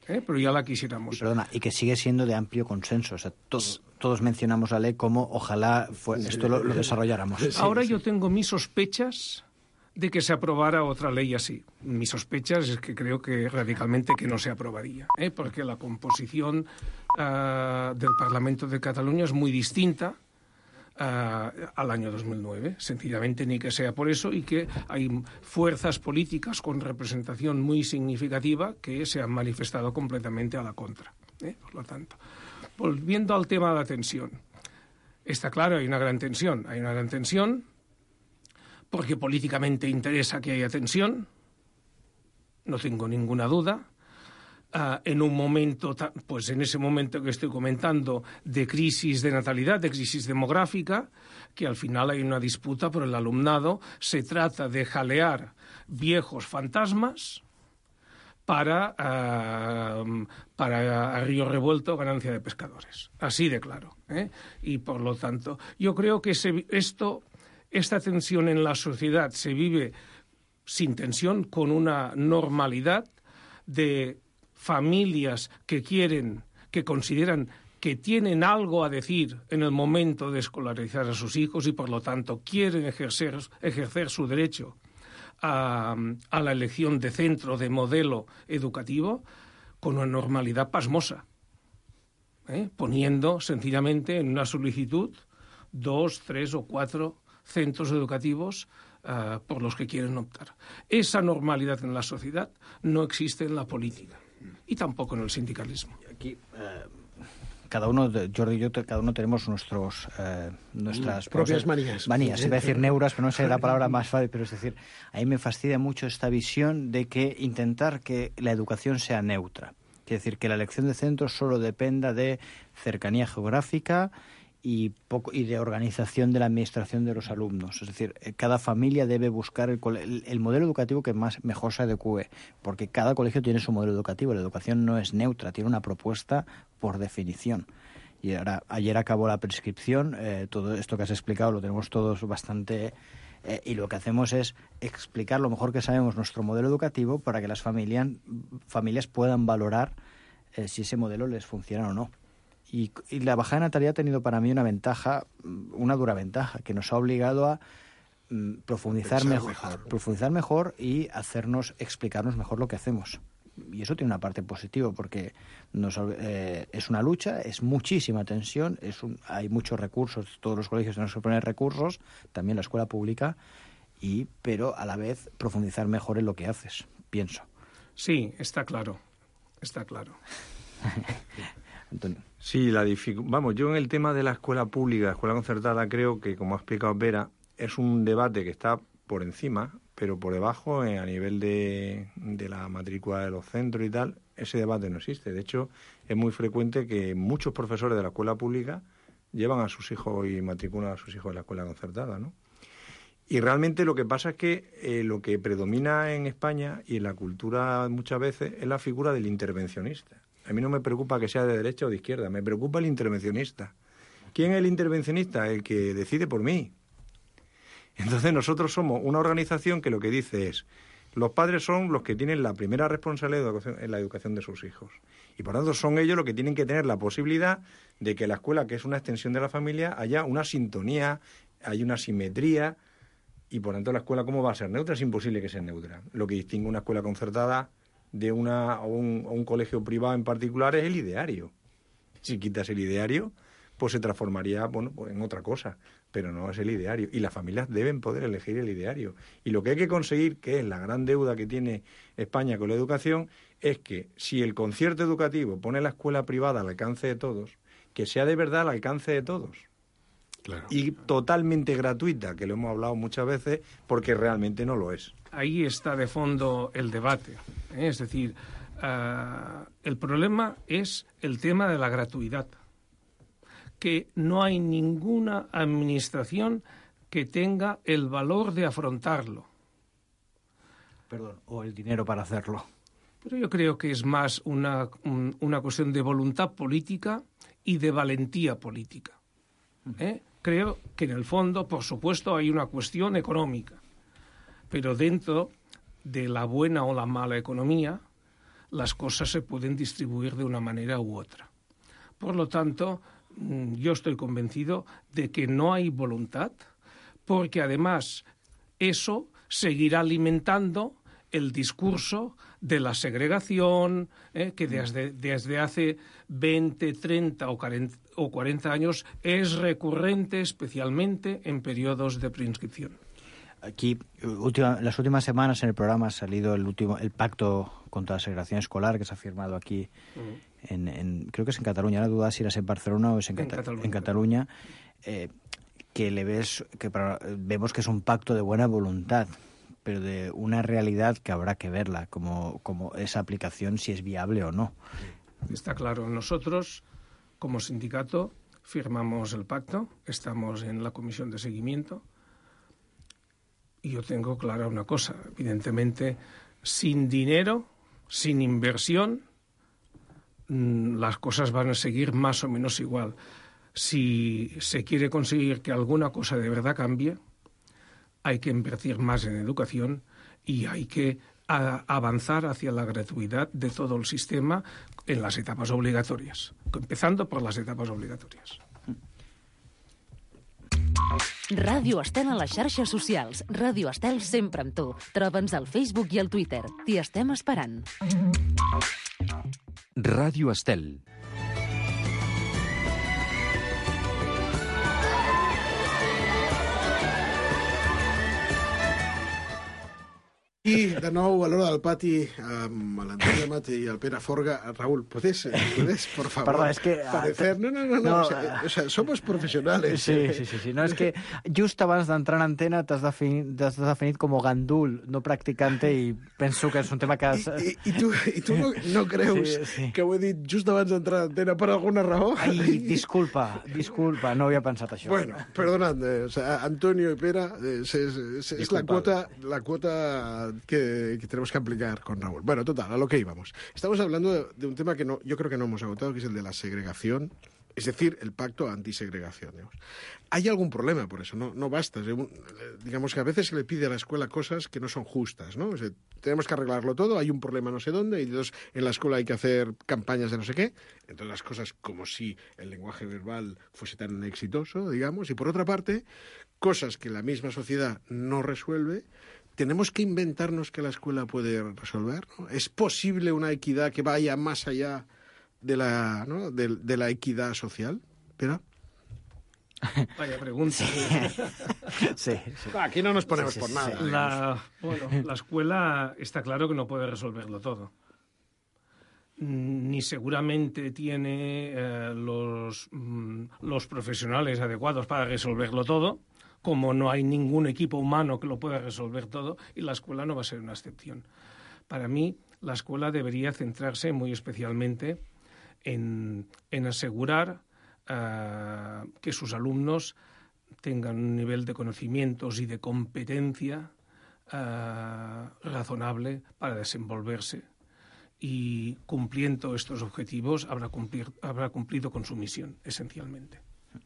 pero ya la quisiéramos. Y que sigue siendo de amplio consenso. O sea, todos mencionamos la ley como ojalá esto lo desarrolláramos. Ahora yo tengo mis sospechas de que se aprobara otra ley así. Mis sospechas es que creo que radicalmente que no se aprobaría, porque la composición del Parlamento de Cataluña es muy distinta al año 2009, sencillamente, ni que sea por eso, y que hay fuerzas políticas con representación muy significativa que se han manifestado completamente a la contra. Por lo tanto, volviendo al tema de la tensión, está claro, hay una gran tensión porque políticamente interesa que haya tensión, no tengo ninguna duda. En un momento, pues en ese momento que estoy comentando, de crisis de natalidad, de crisis demográfica, que al final hay una disputa por el alumnado, se trata de jalear viejos fantasmas para a río revuelto ganancia de pescadores. Así de claro. Y por lo tanto, yo creo que esta tensión en la sociedad se vive sin tensión, con una normalidad de familias que consideran que tienen algo a decir en el momento de escolarizar a sus hijos y por lo tanto quieren ejercer su derecho a la elección de centro, de modelo educativo, con una normalidad pasmosa, poniendo sencillamente en una solicitud 2, 3 o 4 centros educativos por los que quieren optar. Esa normalidad en la sociedad no existe en la política y tampoco en el sindicalismo. Aquí cada uno, Jordi y yo, cada uno tenemos nuestras propias manías. Se va a decir neuras, pero no sé la palabra más fácil, pero es decir, a mí me fascina mucho esta visión de que intentar que la educación sea neutra. Es decir, que la elección de centros solo dependa de cercanía geográfica y de organización de la administración de los alumnos. Es decir, cada familia debe buscar el modelo educativo que mejor se adecue, porque cada colegio tiene su modelo educativo. La educación no es neutra, tiene una propuesta por definición. Y ahora, ayer acabó la prescripción, todo esto que has explicado lo tenemos todos bastante... y lo que hacemos es explicar lo mejor que sabemos nuestro modelo educativo para que las familias puedan valorar si ese modelo les funciona o no. Y la bajada de natalidad ha tenido para mí una dura ventaja, que nos ha obligado a profundizar mejor y explicarnos mejor lo que hacemos. Y eso tiene una parte positiva, porque es una lucha, es muchísima tensión, hay muchos recursos, todos los colegios tenemos que poner recursos, también la escuela pública, pero a la vez profundizar mejor en lo que haces, pienso. Sí, está claro. Antonio. Sí, yo en el tema de la escuela pública, escuela concertada, creo que, como ha explicado Vera, es un debate que está por encima, pero por debajo, a nivel de la matrícula de los centros y tal, ese debate no existe. De hecho, es muy frecuente que muchos profesores de la escuela pública llevan a sus hijos y matriculan a sus hijos en la escuela concertada, ¿no? Y realmente lo que pasa es que lo que predomina en España y en la cultura muchas veces es la figura del intervencionista. A mí no me preocupa que sea de derecha o de izquierda, me preocupa el intervencionista. ¿Quién es el intervencionista? El que decide por mí. Entonces nosotros somos una organización que lo que dice es: los padres son los que tienen la primera responsabilidad en la educación de sus hijos. Y por tanto son ellos los que tienen que tener la posibilidad de que la escuela, que es una extensión de la familia, haya una sintonía, haya una simetría. Y por tanto la escuela, ¿cómo va a ser neutra? Es imposible que sea neutra. Lo que distingue una escuela concertada de un colegio privado en particular es el ideario. Si quitas el ideario, pues se transformaría en otra cosa, pero no es el ideario. Y las familias deben poder elegir el ideario. Y lo que hay que conseguir, que es la gran deuda que tiene España con la educación, es que si el concierto educativo pone la escuela privada al alcance de todos, que sea de verdad al alcance de todos. Claro. Y totalmente gratuita, que lo hemos hablado muchas veces, porque realmente no lo es. Ahí está de fondo el debate. Es decir, el problema es el tema de la gratuidad, que no hay ninguna administración que tenga el valor de afrontarlo. O el dinero para hacerlo. Pero yo creo que es más una cuestión de voluntad política y de valentía política. Creo que en el fondo, por supuesto, hay una cuestión económica, pero dentro de la buena o la mala economía, las cosas se pueden distribuir de una manera u otra. Por lo tanto, yo estoy convencido de que no hay voluntad, porque además eso seguirá alimentando el discurso de la segregación, que desde hace 20, 30 o 40 años es recurrente, especialmente en periodos de preinscripción. Aquí, las últimas semanas en el programa ha salido el pacto contra la segregación escolar que se ha firmado aquí, creo que es en Cataluña, no dudas si era en Barcelona o es en Cataluña, vemos que es un pacto de buena voluntad, pero de una realidad que habrá que verla, como esa aplicación, si es viable o no. Está claro, nosotros como sindicato firmamos el pacto, estamos en la comisión de seguimiento. Y yo tengo clara una cosa, evidentemente, sin dinero, sin inversión, las cosas van a seguir más o menos igual. Si se quiere conseguir que alguna cosa de verdad cambie, hay que invertir más en educación y hay que avanzar hacia la gratuidad de todo el sistema en las etapas obligatorias, empezando por las etapas obligatorias. Ràdio Estel a les xarxes socials. Ràdio Estel sempre amb tu. Troba'ns al Facebook i al Twitter. T'hi estem esperant. Ràdio Estel. I de nou a l'hora del pati amb l'Antoni Mate i el Pere Forga. Raúl, ¿puedes por favor, perdón, es que parecer? No. O sea, somos profesionales. Sí. No, es que just abans d'entrar en antena t'has definit com gandul, no practicante, i penso que és un tema que has... I tu no creus que ho he dit just abans d'entrar en antena per alguna raó? Ai, disculpa, no havia pensat això. Bueno, perdonad, o sea, Antonio y Pera, es la cuota que tenemos que aplicar con Raúl. Bueno, total, a lo que íbamos. Estamos hablando de un tema que yo creo que no hemos agotado, que es el de la segregación, es decir, el pacto antisegregación. Digamos. Hay algún problema por eso, no basta. Digamos que a veces se le pide a la escuela cosas que no son justas, ¿no? O sea, tenemos que arreglarlo todo, hay un problema no sé dónde, y entonces en la escuela hay que hacer campañas de no sé qué, entonces las cosas como si el lenguaje verbal fuese tan exitoso, digamos, y por otra parte, cosas que la misma sociedad no resuelve, ¿tenemos que inventarnos que la escuela puede resolver? ¿No? ¿Es posible una equidad que vaya más allá de la equidad social? ¿Pero? Vaya pregunta. Sí. Aquí no nos ponemos por nada. La escuela está claro que no puede resolverlo todo. Ni seguramente tiene los profesionales adecuados para resolverlo todo, como no hay ningún equipo humano que lo pueda resolver todo, y la escuela no va a ser una excepción. Para mí, la escuela debería centrarse muy especialmente en asegurar que sus alumnos tengan un nivel de conocimientos y de competencia razonable para desenvolverse. Y cumpliendo estos objetivos habrá cumplido con su misión, esencialmente.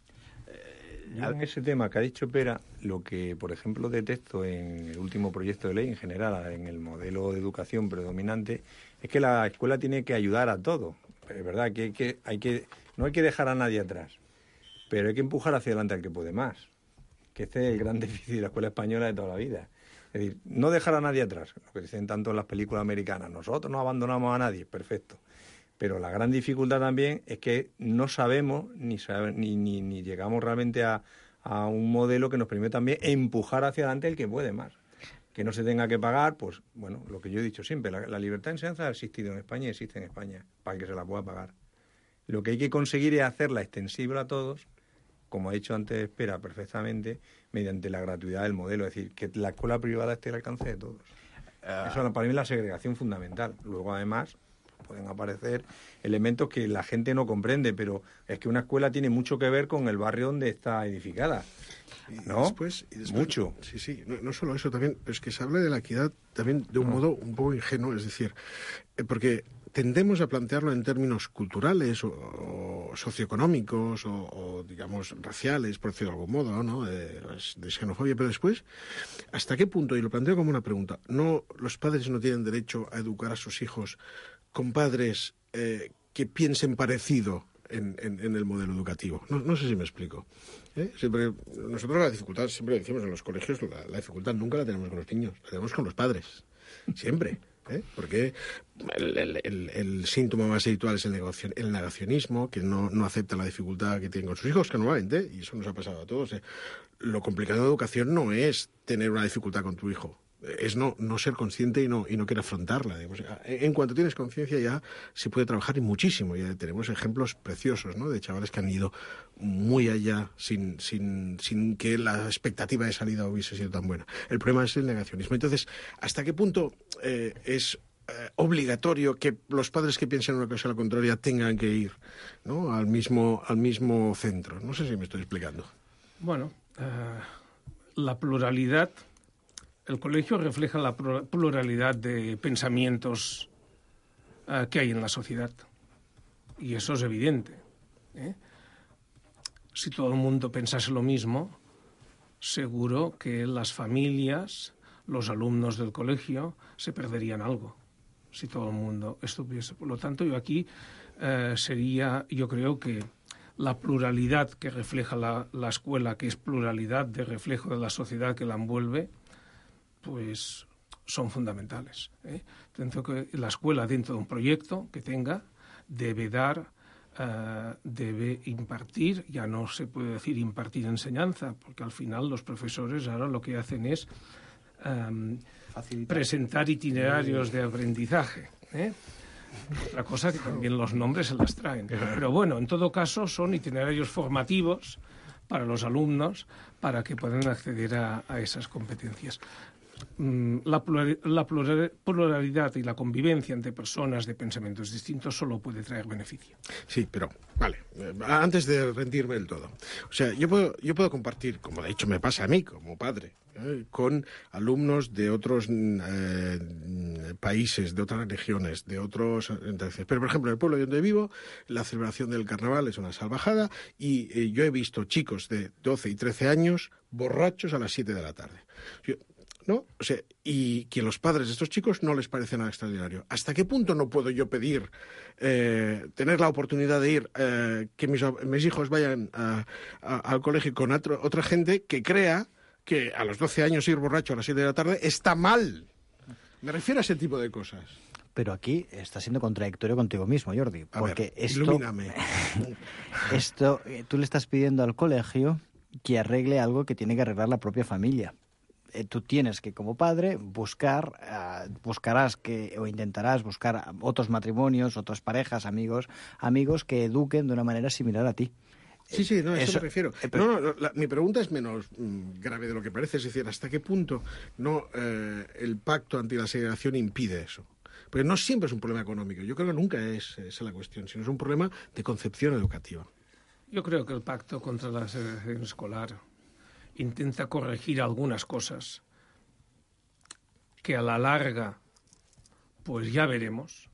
Yo en ese tema que ha dicho Pera, lo que, por ejemplo, detecto en el último proyecto de ley, en general, en el modelo de educación predominante, es que la escuela tiene que ayudar a todo. Es verdad que no hay que dejar a nadie atrás, pero hay que empujar hacia adelante al que puede más. Que este es el gran déficit de la escuela española de toda la vida. Es decir, no dejar a nadie atrás, lo que dicen tanto en las películas americanas. Nosotros no abandonamos a nadie, perfecto. Pero la gran dificultad también es que no sabemos ni llegamos realmente a un modelo que nos permite también empujar hacia adelante el que puede más. Que no se tenga que pagar, pues bueno, lo que yo he dicho siempre, la libertad de enseñanza ha existido en España y existe en España, para que se la pueda pagar. Lo que hay que conseguir es hacerla extensible a todos, como ha dicho antes Pera perfectamente, mediante la gratuidad del modelo, es decir, que la escuela privada esté al alcance de todos. Eso para mí es la segregación fundamental. Luego, además, pueden aparecer elementos que la gente no comprende, pero es que una escuela tiene mucho que ver con el barrio donde está edificada, ¿no? Y después, mucho. Sí, no solo eso, también es que se habla de la equidad también de un modo un poco ingenuo, es decir, porque tendemos a plantearlo en términos culturales o socioeconómicos o digamos raciales, por decirlo de algún modo, ¿no? De xenofobia, pero después, ¿hasta qué punto? Y lo planteo como una pregunta, ¿no los padres no tienen derecho a educar a sus hijos con padres que piensen parecido en el modelo educativo. No sé si me explico. Nosotros la dificultad, siempre decimos en los colegios, la dificultad nunca la tenemos con los niños, la tenemos con los padres. Siempre. Porque el síntoma más habitual es el negacionismo, que no acepta la dificultad que tienen con sus hijos, que normalmente, y eso nos ha pasado a todos, lo complicado de la educación no es tener una dificultad con tu hijo, es no ser consciente y no querer afrontarla. Digamos. En cuanto tienes conciencia ya se puede trabajar y muchísimo. Ya tenemos ejemplos preciosos, ¿no?, de chavales que han ido muy allá sin que la expectativa de salida hubiese sido tan buena. El problema es el negacionismo. Entonces, ¿hasta qué punto es obligatorio que los padres que piensen una cosa a la contraria tengan que ir, ¿no?, al mismo centro? No sé si me estoy explicando. Bueno, la pluralidad... El colegio refleja la pluralidad de pensamientos que hay en la sociedad. Y eso es evidente. Si todo el mundo pensase lo mismo, seguro que las familias, los alumnos del colegio, se perderían algo. Si todo el mundo estuviese. Por lo tanto, yo aquí yo creo que la pluralidad que refleja la escuela, que es pluralidad de reflejo de la sociedad que la envuelve, pues son fundamentales. Pienso que la escuela, dentro de un proyecto que tenga, debe impartir, ya no se puede decir impartir enseñanza, porque al final los profesores ahora lo que hacen es presentar itinerarios de aprendizaje. Otra cosa que también los nombres se las traen. Pero bueno, en todo caso son itinerarios formativos para los alumnos para que puedan acceder a esas competencias. La pluralidad y la convivencia entre personas de pensamientos distintos solo puede traer beneficio. Sí, pero, vale, antes de rendirme del todo. O sea, yo puedo compartir, como de hecho me pasa a mí como padre, con alumnos de otros países, de otras regiones, de otros... Pero, por ejemplo, en el pueblo donde vivo, la celebración del carnaval es una salvajada y yo he visto chicos de 12 y 13 años borrachos a las 7 de la tarde. ¿No? O sea, y que los padres de estos chicos no les parece nada extraordinario. ¿Hasta qué punto no puedo yo pedir, tener la oportunidad de ir, que mis hijos vayan al colegio con otra gente que crea que a los 12 años ir borracho a las 7 de la tarde está mal? Me refiero a ese tipo de cosas. Pero aquí está siendo contradictorio contigo mismo, Jordi. Porque ilumíname. Esto, tú le estás pidiendo al colegio que arregle algo que tiene que arreglar la propia familia. Tú tienes que, como padre, buscarás o intentarás buscar otros matrimonios, otras parejas, amigos que eduquen de una manera similar a ti. Sí, no, a eso me refiero. Mi pregunta es menos grave de lo que parece. Es decir, ¿hasta qué punto el pacto anti la segregación impide eso? Porque no siempre es un problema económico. Yo creo que nunca es esa la cuestión, sino es un problema de concepción educativa. Yo creo que el pacto contra la segregación escolar intenta corregir algunas cosas que a la larga, pues ya veremos.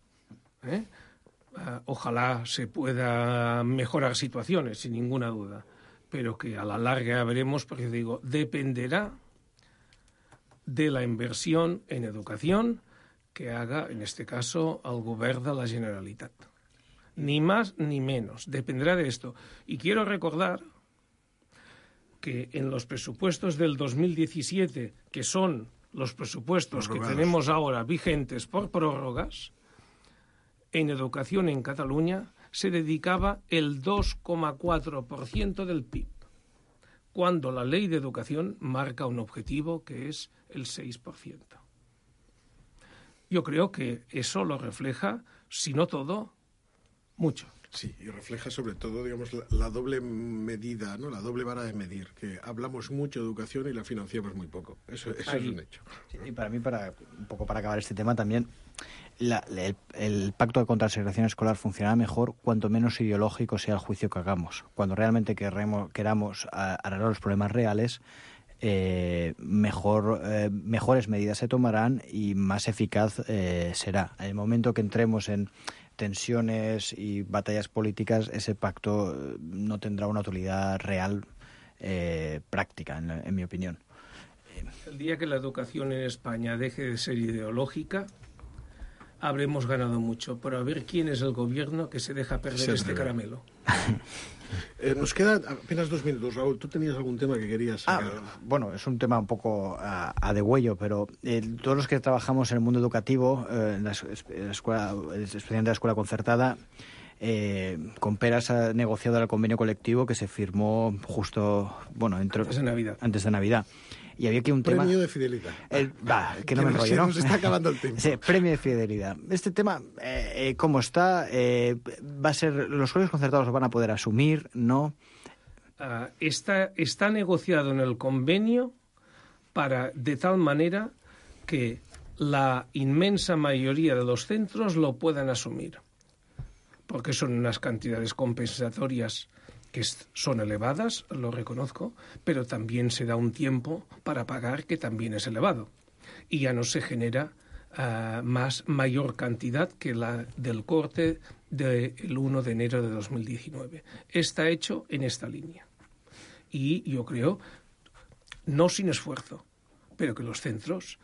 Ojalá se pueda mejorar situaciones, sin ninguna duda, pero que a la larga ya veremos, porque digo, dependerá de la inversión en educación que haga, en este caso, el Govern de la Generalitat. Ni más ni menos, dependerá de esto. Y quiero recordar que en los presupuestos del 2017, que son los presupuestos que tenemos ahora vigentes por prórrogas, en educación en Cataluña se dedicaba el 2,4% del PIB, cuando la ley de educación marca un objetivo que es el 6%. Yo creo que eso lo refleja, si no todo, mucho. Sí, y refleja sobre todo, digamos, la doble medida, ¿no? La doble vara de medir, que hablamos mucho de educación y la financiamos muy poco. Eso es un hecho. Sí, y para mí, un poco para acabar este tema también, el pacto contra la segregación escolar funcionará mejor cuanto menos ideológico sea el juicio que hagamos. Cuando realmente queramos arreglar los problemas reales, mejores medidas se tomarán y más eficaz será. En el momento que entremos en tensiones y batallas políticas, ese pacto no tendrá una utilidad real práctica, en mi opinión. El día que la educación en España deje de ser ideológica, habremos ganado mucho. Pero a ver quién es el gobierno que se deja perder este caramelo. Nos quedan apenas 2 minutos. Raúl, ¿tú tenías algún tema que querías sacar? Bueno, es un tema un poco a degüello, pero todos los que trabajamos en el mundo educativo, especialmente en la escuela concertada, con peras ha negociado el convenio colectivo que se firmó justo, antes de Navidad. Y había aquí un tema... Premio de fidelidad. Que no me enrollo, ¿no? Nos está acabando el tiempo. Sí, premio de fidelidad. Este tema, ¿cómo está? ¿Va a ser, los colegios concertados lo van a poder asumir? ¿No? Está negociado en el convenio de tal manera que la inmensa mayoría de los centros lo puedan asumir, porque son unas cantidades compensatorias que son elevadas, lo reconozco, pero también se da un tiempo para pagar que también es elevado. Y ya no se genera mayor cantidad que la del corte del 1 de enero de 2019. Está hecho en esta línea. Y yo creo, no sin esfuerzo, pero que los centros,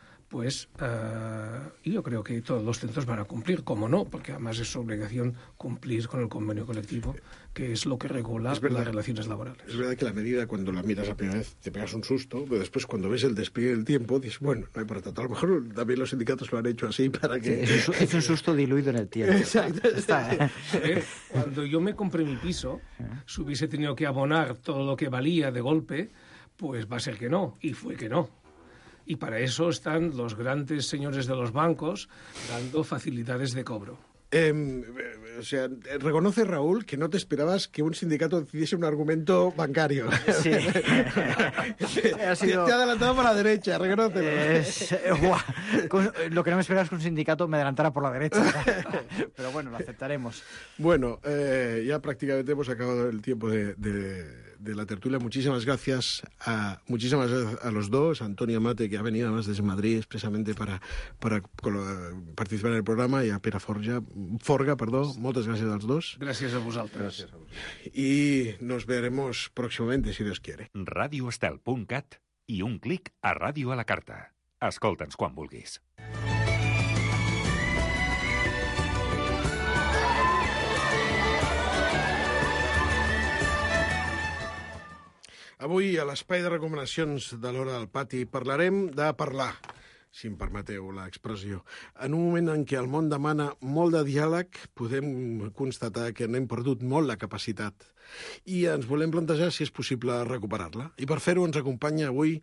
yo creo que todos los centros van a cumplir, como no, porque además es su obligación cumplir con el convenio colectivo, que es lo que regula las relaciones laborales. Es verdad que la medida, cuando la miras la primera vez, te pegas un susto, pero después cuando ves el despliegue del tiempo, dices, bueno, no hay para tanto. A lo mejor también los sindicatos lo han hecho así para que... Sí, es un susto diluido en el tiempo. Exacto. Cuando yo me compré mi piso, si hubiese tenido que abonar todo lo que valía de golpe, pues va a ser que no, y fue que no. Y para eso están los grandes señores de los bancos dando facilidades de cobro. Reconoce, Raúl, que no te esperabas que un sindicato decidiese un argumento bancario. Sí. Te ha adelantado por la derecha, reconócelo. Lo que no me esperaba es que un sindicato me adelantara por la derecha. Pero bueno, lo aceptaremos. Bueno, ya prácticamente hemos acabado el tiempo de la tertulia. Muchísimas gracias a los dos, a Antonio Amate, que ha venido además desde Madrid expresamente para participar en el programa, y a Pere Forga, moltes gràcies als dos. Gràcies a vosaltres. I nos veremos próximamente, si Dios quiere. radioestel.cat i un clic a Ràdio a la Carta. Escolta'ns quan vulguis. Avui, a l'espai de recomanacions de l'Hora del Pati, parlarem de parlar, si em permeteu l'expressió. En un moment en què el món demana molt de diàleg, podem constatar que n'hem perdut molt la capacitat i ens volem plantejar si és possible recuperar-la. I per fer-ho ens acompanya avui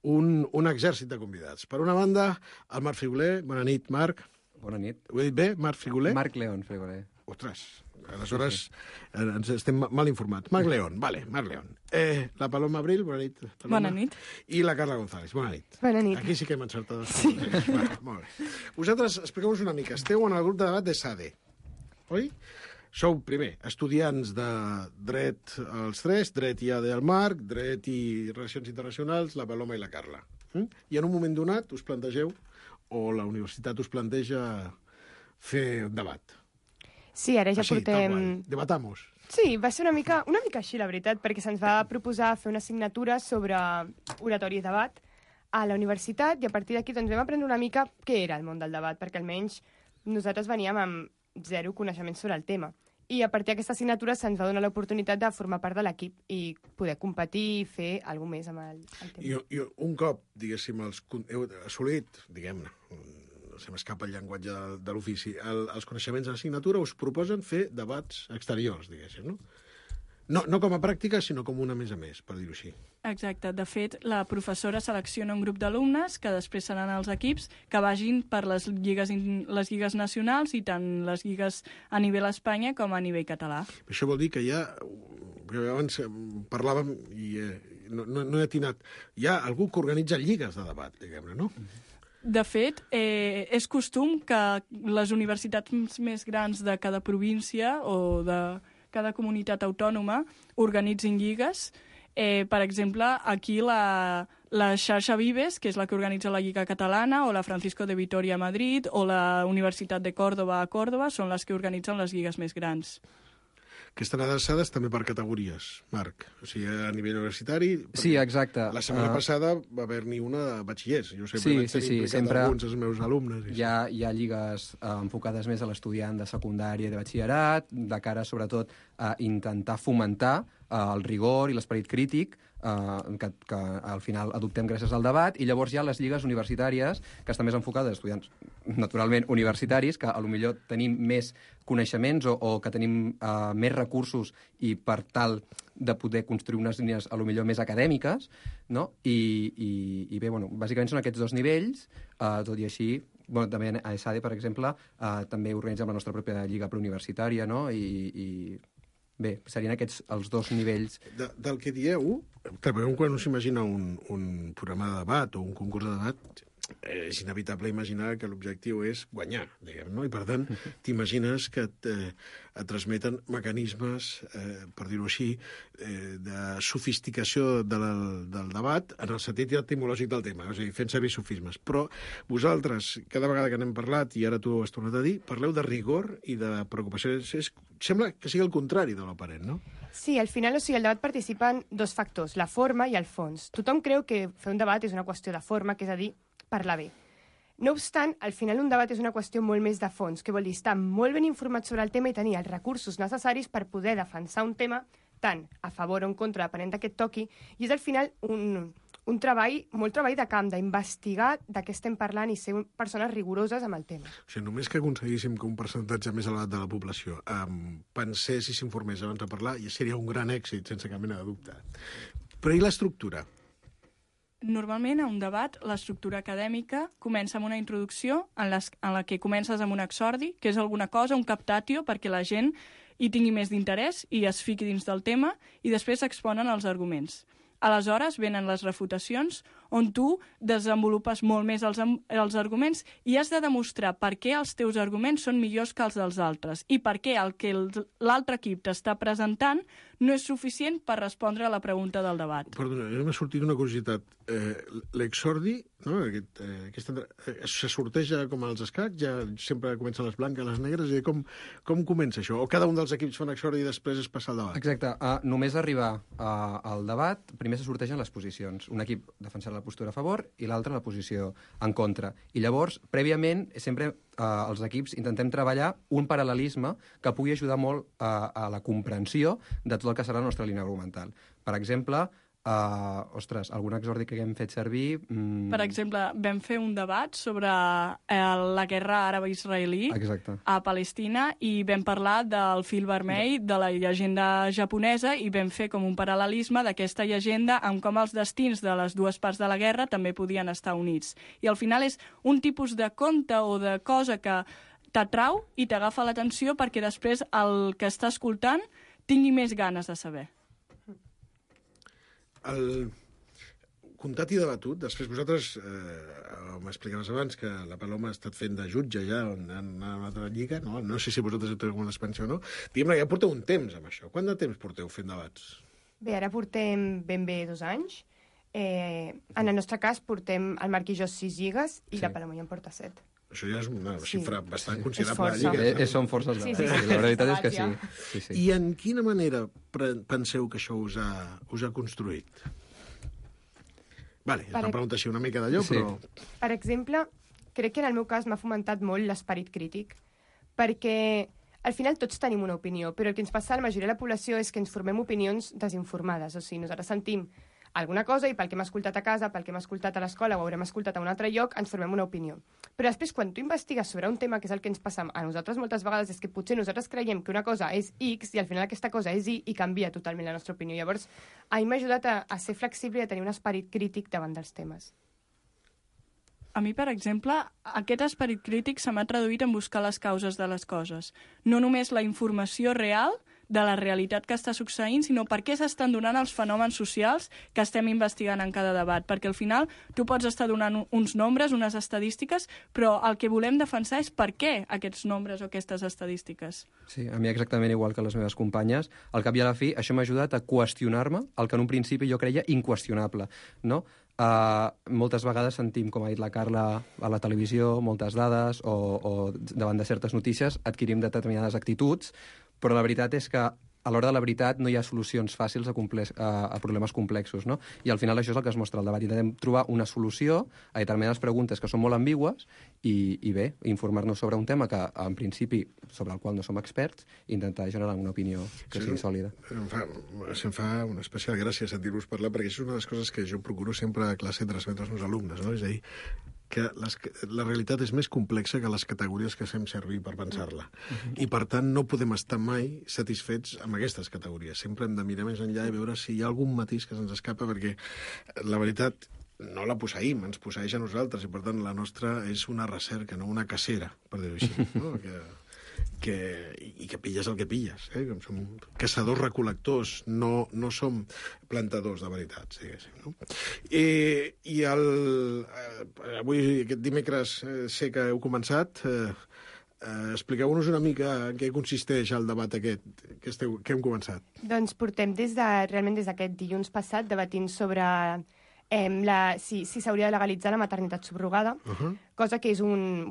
un exèrcit de convidats. Per una banda, el Marc Frigoler. Bona nit, Marc. Bona nit. Ho he dit bé, Marc Frigoler? Marc León Frigoler. Ostres, aleshores ens estem mal informats. Marc León, vale, Marc León. La Paloma Abril, bona nit. Paloma. Bona nit. I la Carla González, bona nit. Bona nit. Aquí sí que hem encertat. Sí. Molt bé. Vosaltres, expliqueu-vos una mica. Esteu en el grup de debat de SADE, oi? Sou, primer, estudiants de dret els tres, dret i ADE al Marc, dret i relacions internacionals, la Paloma i la Carla. I en un moment donat us plantegeu, o la universitat us planteja, fer un debat. Sí, ara ja portem... Debatamos. Sí, va ser una mica així, la veritat, perquè se'ns va proposar fer una assignatura sobre oratori i debat a la universitat, i a partir d'aquí doncs, vam aprendre una mica què era el món del debat, perquè almenys nosaltres veníem amb zero coneixement sobre el tema. I a partir d'aquesta assignatura se'ns va donar l'oportunitat de formar part de l'equip i poder competir i fer alguna més amb el tema. I un cop, diguéssim, heu assolit, diguem-ne, no se m'escapa el llenguatge de l'ofici, els coneixements de l'assignatura us proposen fer debats exteriors, diguéssim, no? No com a pràctica, sinó com una més a més, per dir-ho així. Exacte. De fet, la professora selecciona un grup d'alumnes que després seran els equips que vagin per les lligues nacionals i tant les lligues a nivell Espanya com a nivell català. Això vol dir que ja, abans parlàvem i no he atinat, hi ha algú que organitza lligues de debat, diguem-ne, no? De fet, és costum que les universitats més grans de cada província o de cada comunitat autònoma organitzin lligues. Per exemple, aquí la xarxa Vives, que és la que organitza la Lliga Catalana, o la Francisco de Vitoria a Madrid, o la Universitat de Còrdova a Còrdova, són les que organitzen les lligues més grans. que estan adreçades també per categories, Marc. O sigui, a nivell universitari... Sí, exacte. La setmana passada va haver-n'hi una de batxillers. Jo sempre vaig tenir implicat sempre alguns dels meus alumnes. Hi ha lligues enfocades més a l'estudiant de secundària i de batxillerat, de cara, sobretot, a intentar fomentar el rigor i l'esperit crític que al final adoptem gràcies al debat, i llavors hi ha les lligues universitàries, que estan més enfocades a estudiants, naturalment, universitaris, que potser tenim més coneixements o que tenim més recursos i per tal de poder construir unes línies potser més acadèmiques, no? I bé, bàsicament són aquests dos nivells, tot i així, també a ESADE, per exemple, també organitzem la nostra pròpia lliga preuniversitària, no? I bé, serien aquests els dos nivells. Del que dieu, quan us imagina un programa de debat o un concurs de debat, és inevitable imaginar que l'objectiu és guanyar, diguem, no? I per tant, t'imagines que et transmeten mecanismes, per dir-ho així, de sofisticació del debat en el sentit etimològic del tema, és a dir, fent servir sofismes. Però vosaltres, cada vegada que n'hem parlat, i ara tu ho has tornat a dir, parleu de rigor i de preocupació. Sembla que sigui el contrari de l'aparent, no? Sí, al final, el debat participen dos factors, la forma i el fons. Tothom creu que fer un debat és una qüestió de forma, que és a dir, parlar bé. No obstant, al final un debat és una qüestió molt més de fons, que vol dir estar molt ben informat sobre el tema i tenir els recursos necessaris per poder defensar un tema tant a favor o en contra, depenent d'aquest toqui, i és al final un treball, molt treball de camp, d'investigar de què estem parlant i ser persones rigoroses amb el tema. O sigui, només que aconseguíssim que un percentatge més elevat de la població pensés i s'informés abans de parlar, ja seria un gran èxit, sense cap mena de dubte. Però i l'estructura? Normalment, a un debat, l'estructura acadèmica comença amb una introducció en la que comences amb un exordi, que és alguna cosa, un captatio, perquè la gent hi tingui més d'interès i es fiqui dins del tema, i després s'exponen els arguments. Aleshores venen les refutacions, on tu desenvolupes molt més els arguments i has de demostrar per què els teus arguments són millors que els dels altres i per què el que l'altre equip t'està presentant no és suficient per respondre a la pregunta del debat. Perdona, m'ha sortit una curiositat. L'exordi, no? Se sorteja com als escacs, ja sempre comencen les blanques, les negres, i com comença això? O cada un dels equips fa un exordi i després es passa al debat? Exacte. Només arribar al debat, primer se sortegen les posicions. Un equip defensarà la postura a favor i l'altre la posició en contra. I llavors, prèviament, sempre els equips intentem treballar un paral·lelisme que pugui ajudar molt a la comprensió de tot el que serà la nostra línia argumental. Per exemple, algun exordi que hem fet servir... Per exemple, vam fer un debat sobre la guerra àrab-israelí a Palestina i vam parlar del fil vermell de la llegenda japonesa i vam fer com un paral·lelisme d'aquesta llegenda amb com els destins de les dues parts de la guerra també podien estar units. I al final és un tipus de conte o de cosa que t'atrau i t'agafa l'atenció perquè després el que està escoltant tingui més ganes de saber. El comptat i debatut, després vosaltres m'explicaves abans que la Paloma ha estat fent de jutge ja en una altra lliga, no sé si vosaltres heu tingut alguna expansió o no. Diguem-ne, ja porteu un temps amb això. Quant de temps porteu fent debats? Bé, ara portem ben bé 2 anys. En el nostre cas portem el Marc i jo 6 lligues i la Paloma ja en porta 7. Això ja és una xifra bastant considerable de lligues. Són forces de la veritat és que sí. I en quina manera penseu que això us ha construït? Vale, és una pregunta així una mica d'allò, però... Per exemple, crec que en el meu cas m'ha fomentat molt l'esperit crític, perquè al final tots tenim una opinió, però el que ens passa a la majoria de la població és que ens formem opinions desinformades. O sigui, nosaltres sentim alguna cosa i pel que hem escoltat a casa, pel que hem escoltat a l'escola o haurem escoltat a un altre lloc, ens formem una opinió. Però després, quan tu investigues sobre un tema, que és el que ens passa a nosaltres moltes vegades, és que potser nosaltres creiem que una cosa és X i al final aquesta cosa és Y i canvia totalment la nostra opinió. Llavors, a mi m'ha ajudat a ser flexible i a tenir un esperit crític davant dels temes. A mi, per exemple, aquest esperit crític se m'ha traduït en buscar les causes de les coses. No només la informació real de la realitat que està succeint, sinó per què s'estan donant els fenòmens socials que estem investigant en cada debat. Perquè al final tu pots estar donant uns nombres, unes estadístiques, però el que volem defensar és per què aquests nombres o aquestes estadístiques. Sí, a mi exactament igual que les meves companyes. Al cap i a la fi, això m'ha ajudat a qüestionar-me el que en un principi jo creia inqüestionable, no? Moltes vegades sentim, com ha dit la Carla, a la televisió, moltes dades o davant de certes notícies adquirim determinades actituds, però la veritat és que a l'hora de la veritat no hi ha solucions fàcils a problemes complexos, no? I al final això és el que es mostra al debat. Intentem trobar una solució a determinades preguntes que són molt ambigües i bé, informar-nos sobre un tema que, en principi, sobre el qual no som experts, intentar generar una opinió que sigui sòlida. Em fa una especial gràcia sentir-vos parlar, perquè això és una de les coses que jo procuro sempre a classe transmetre als meus alumnes, no? És a dir, que la realitat és més complexa que les categories que fem servir per pensar-la. I, per tant, no podem estar mai satisfets amb aquestes categories. Sempre hem de mirar més enllà i veure si hi ha algun matís que se'ns escapa, perquè la veritat no la posseïm, ens posseeix a nosaltres, i, per tant, la nostra és una recerca, no una cacera, per dir-ho així, no? I que pilles el que pilles. Som caçadors-recol·lectors, no som plantadors de veritats, diguéssim. No? I avui, aquest dimecres, sé que heu començat. Expliqueu-nos una mica en què consisteix el debat aquest que hem començat. Doncs portem realment des d'aquest dilluns passat debatint sobre si s'hauria de legalitzar la maternitat subrogada, cosa que és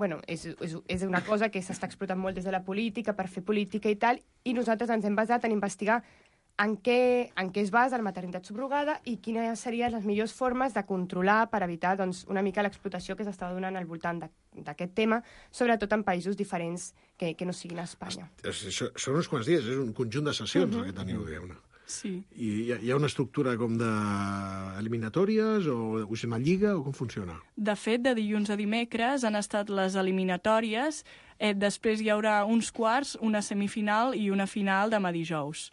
una cosa que s'està explotant molt des de la política, per fer política i tal, i nosaltres ens hem basat en investigar en què es basa la maternitat subrogada i quines serien les millors formes de controlar per evitar una mica l'explotació que s'està donant al voltant d'aquest tema, sobretot en països diferents que no siguin a Espanya. Són uns quants dies, és un conjunt de sessions el que teniu, diguem-ne. Sí. I hi ha una estructura com d'eliminatòries o és una lliga o com funciona? De fet, de dilluns a dimecres han estat les eliminatòries, després hi haurà uns quarts, una semifinal i una final demà dijous.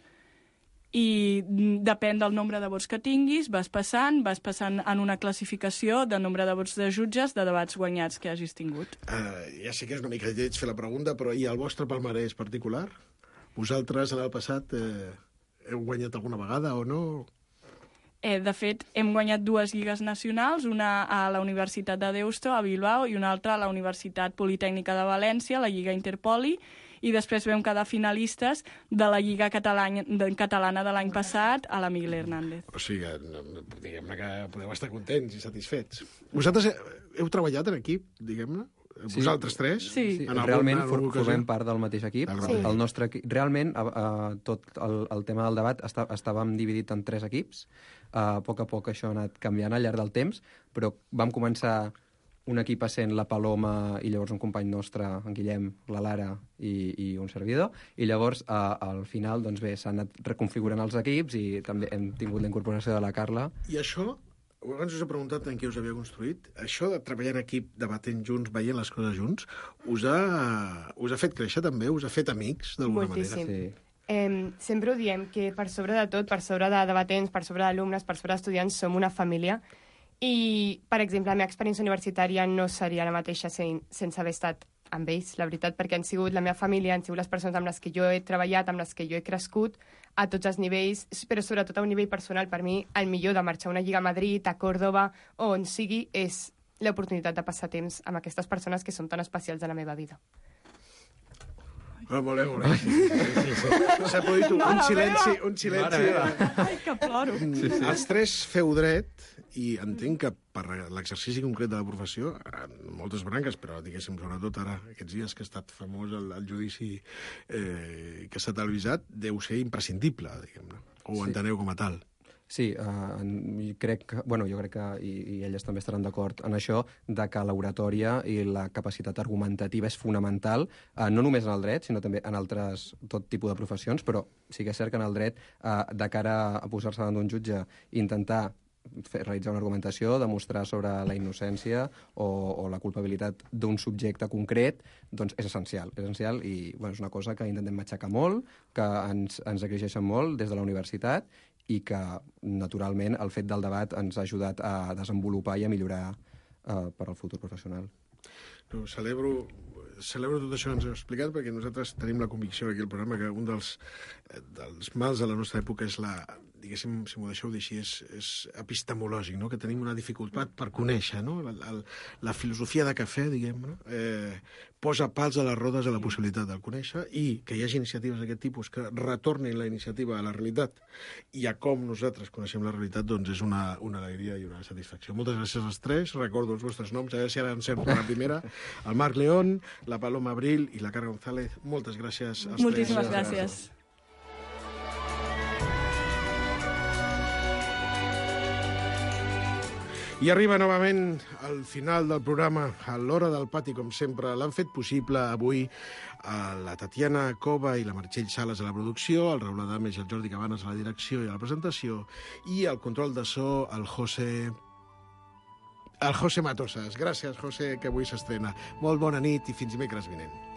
I depèn del nombre de vots que tinguis, vas passant en una classificació de nombre de vots de jutges de debats guanyats que hagis tingut. Ja sé que és una mica lleig fer la pregunta, però i el vostre palmarès particular? Vosaltres, en el passat, heu guanyat alguna vegada o no? De fet, hem guanyat 2 lligues nacionals, una a la Universitat de Deusto, a Bilbao, i una altra a la Universitat Politècnica de València, la Lliga Interpoli, i després vam quedar finalistes de la Lliga Catalana de l'any passat a la Miguel Hernández. O sigui, diguem-ne que podeu estar contents i satisfets. Vosaltres heu treballat en equip, diguem-ne? Vosaltres tres? Sí. Realment formem part del mateix equip. Sí. El nostre equip, realment, tot el tema del debat estàvem dividit en 3 equips. A poc això ha anat canviant al llarg del temps, però vam començar un equip essent la Paloma i llavors un company nostre, en Guillem, la Lara i un servidor, i llavors al final doncs bé, s'han anat reconfigurant els equips i també hem tingut la incorporació de la Carla. I això, abans us he preguntat en què us havia construït, això de treballar en equip, debatent junts, veient les coses junts, us ha fet créixer també? Us ha fet amics d'alguna manera? Moltíssim. Sempre ho diem, que per sobre de tot, per sobre de debatents, per sobre d'alumnes, per sobre d'estudiants, som una família. I, per exemple, la meva experiència universitària no seria la mateixa sense haver estat amb ells, la veritat, perquè han sigut la meva família, han sigut les persones amb les que jo he treballat, amb les que jo he crescut, a tots els nivells, però sobretot a un nivell personal. Per mi, el millor de marxar a una lliga a Madrid, a Còrdova, o on sigui, és l'oportunitat de passar temps amb aquestes persones que són tan especials a la meva vida. Molt bé. S'ha produït un silenci. Ai, que ploro. Els 3 feu dret i entenc que per l'exercici concret de la professió, en moltes branques, però diguéssim, sobretot ara, aquests dies que ha estat famós el judici que s'ha televisat, deu ser imprescindible, diguem-ne, o ho enteneu com a tal. Sí, jo crec que, i elles també estaran d'acord en això, de que l'oratòria i la capacitat argumentativa és fonamental, no només en el dret, sinó també en altres, tot tipus de professions, però sí que és cert que en el dret, de cara a posar-se davant d'un jutge, intentar realitzar una argumentació, demostrar sobre la innocència o la culpabilitat d'un subjecte concret, doncs és essencial i és una cosa que intentem matxacar molt, que ens exigeixen molt des de la universitat i que, naturalment, el fet del debat ens ha ajudat a desenvolupar i a millorar per al futur professional. Celebro tot això que ens heu explicat, perquè nosaltres tenim la convicció aquí al programa que un dels mals de la nostra època és diguéssim, si m'ho deixeu dir així, és epistemològic, no? Que tenim una dificultat per conèixer, no? La filosofia de cafè, diguem-ne, posa pals a les rodes a la possibilitat de conèixer i que hi hagi iniciatives d'aquest tipus que retornin la iniciativa a la realitat i a com nosaltres coneixem la realitat, doncs és una alegria i una satisfacció. Moltes gràcies als 3, recordo els vostres noms, a veure si ara encerto la primera, el Marc León, la Paloma Abril i la Carla González. Moltes gràcies als 3. Moltíssimes gràcies. I arriba novament al final del programa, a l'Hora del Pati, com sempre. L'han fet possible avui la Tatiana Cova i la Meritxell Sales a la producció, el Raül Adames i el Jordi Cabanes a la direcció i a la presentació, i al control de so, el José Matosas. Gràcies, José, que avui s'estrena. Molt bona nit i fins dimecres vinent.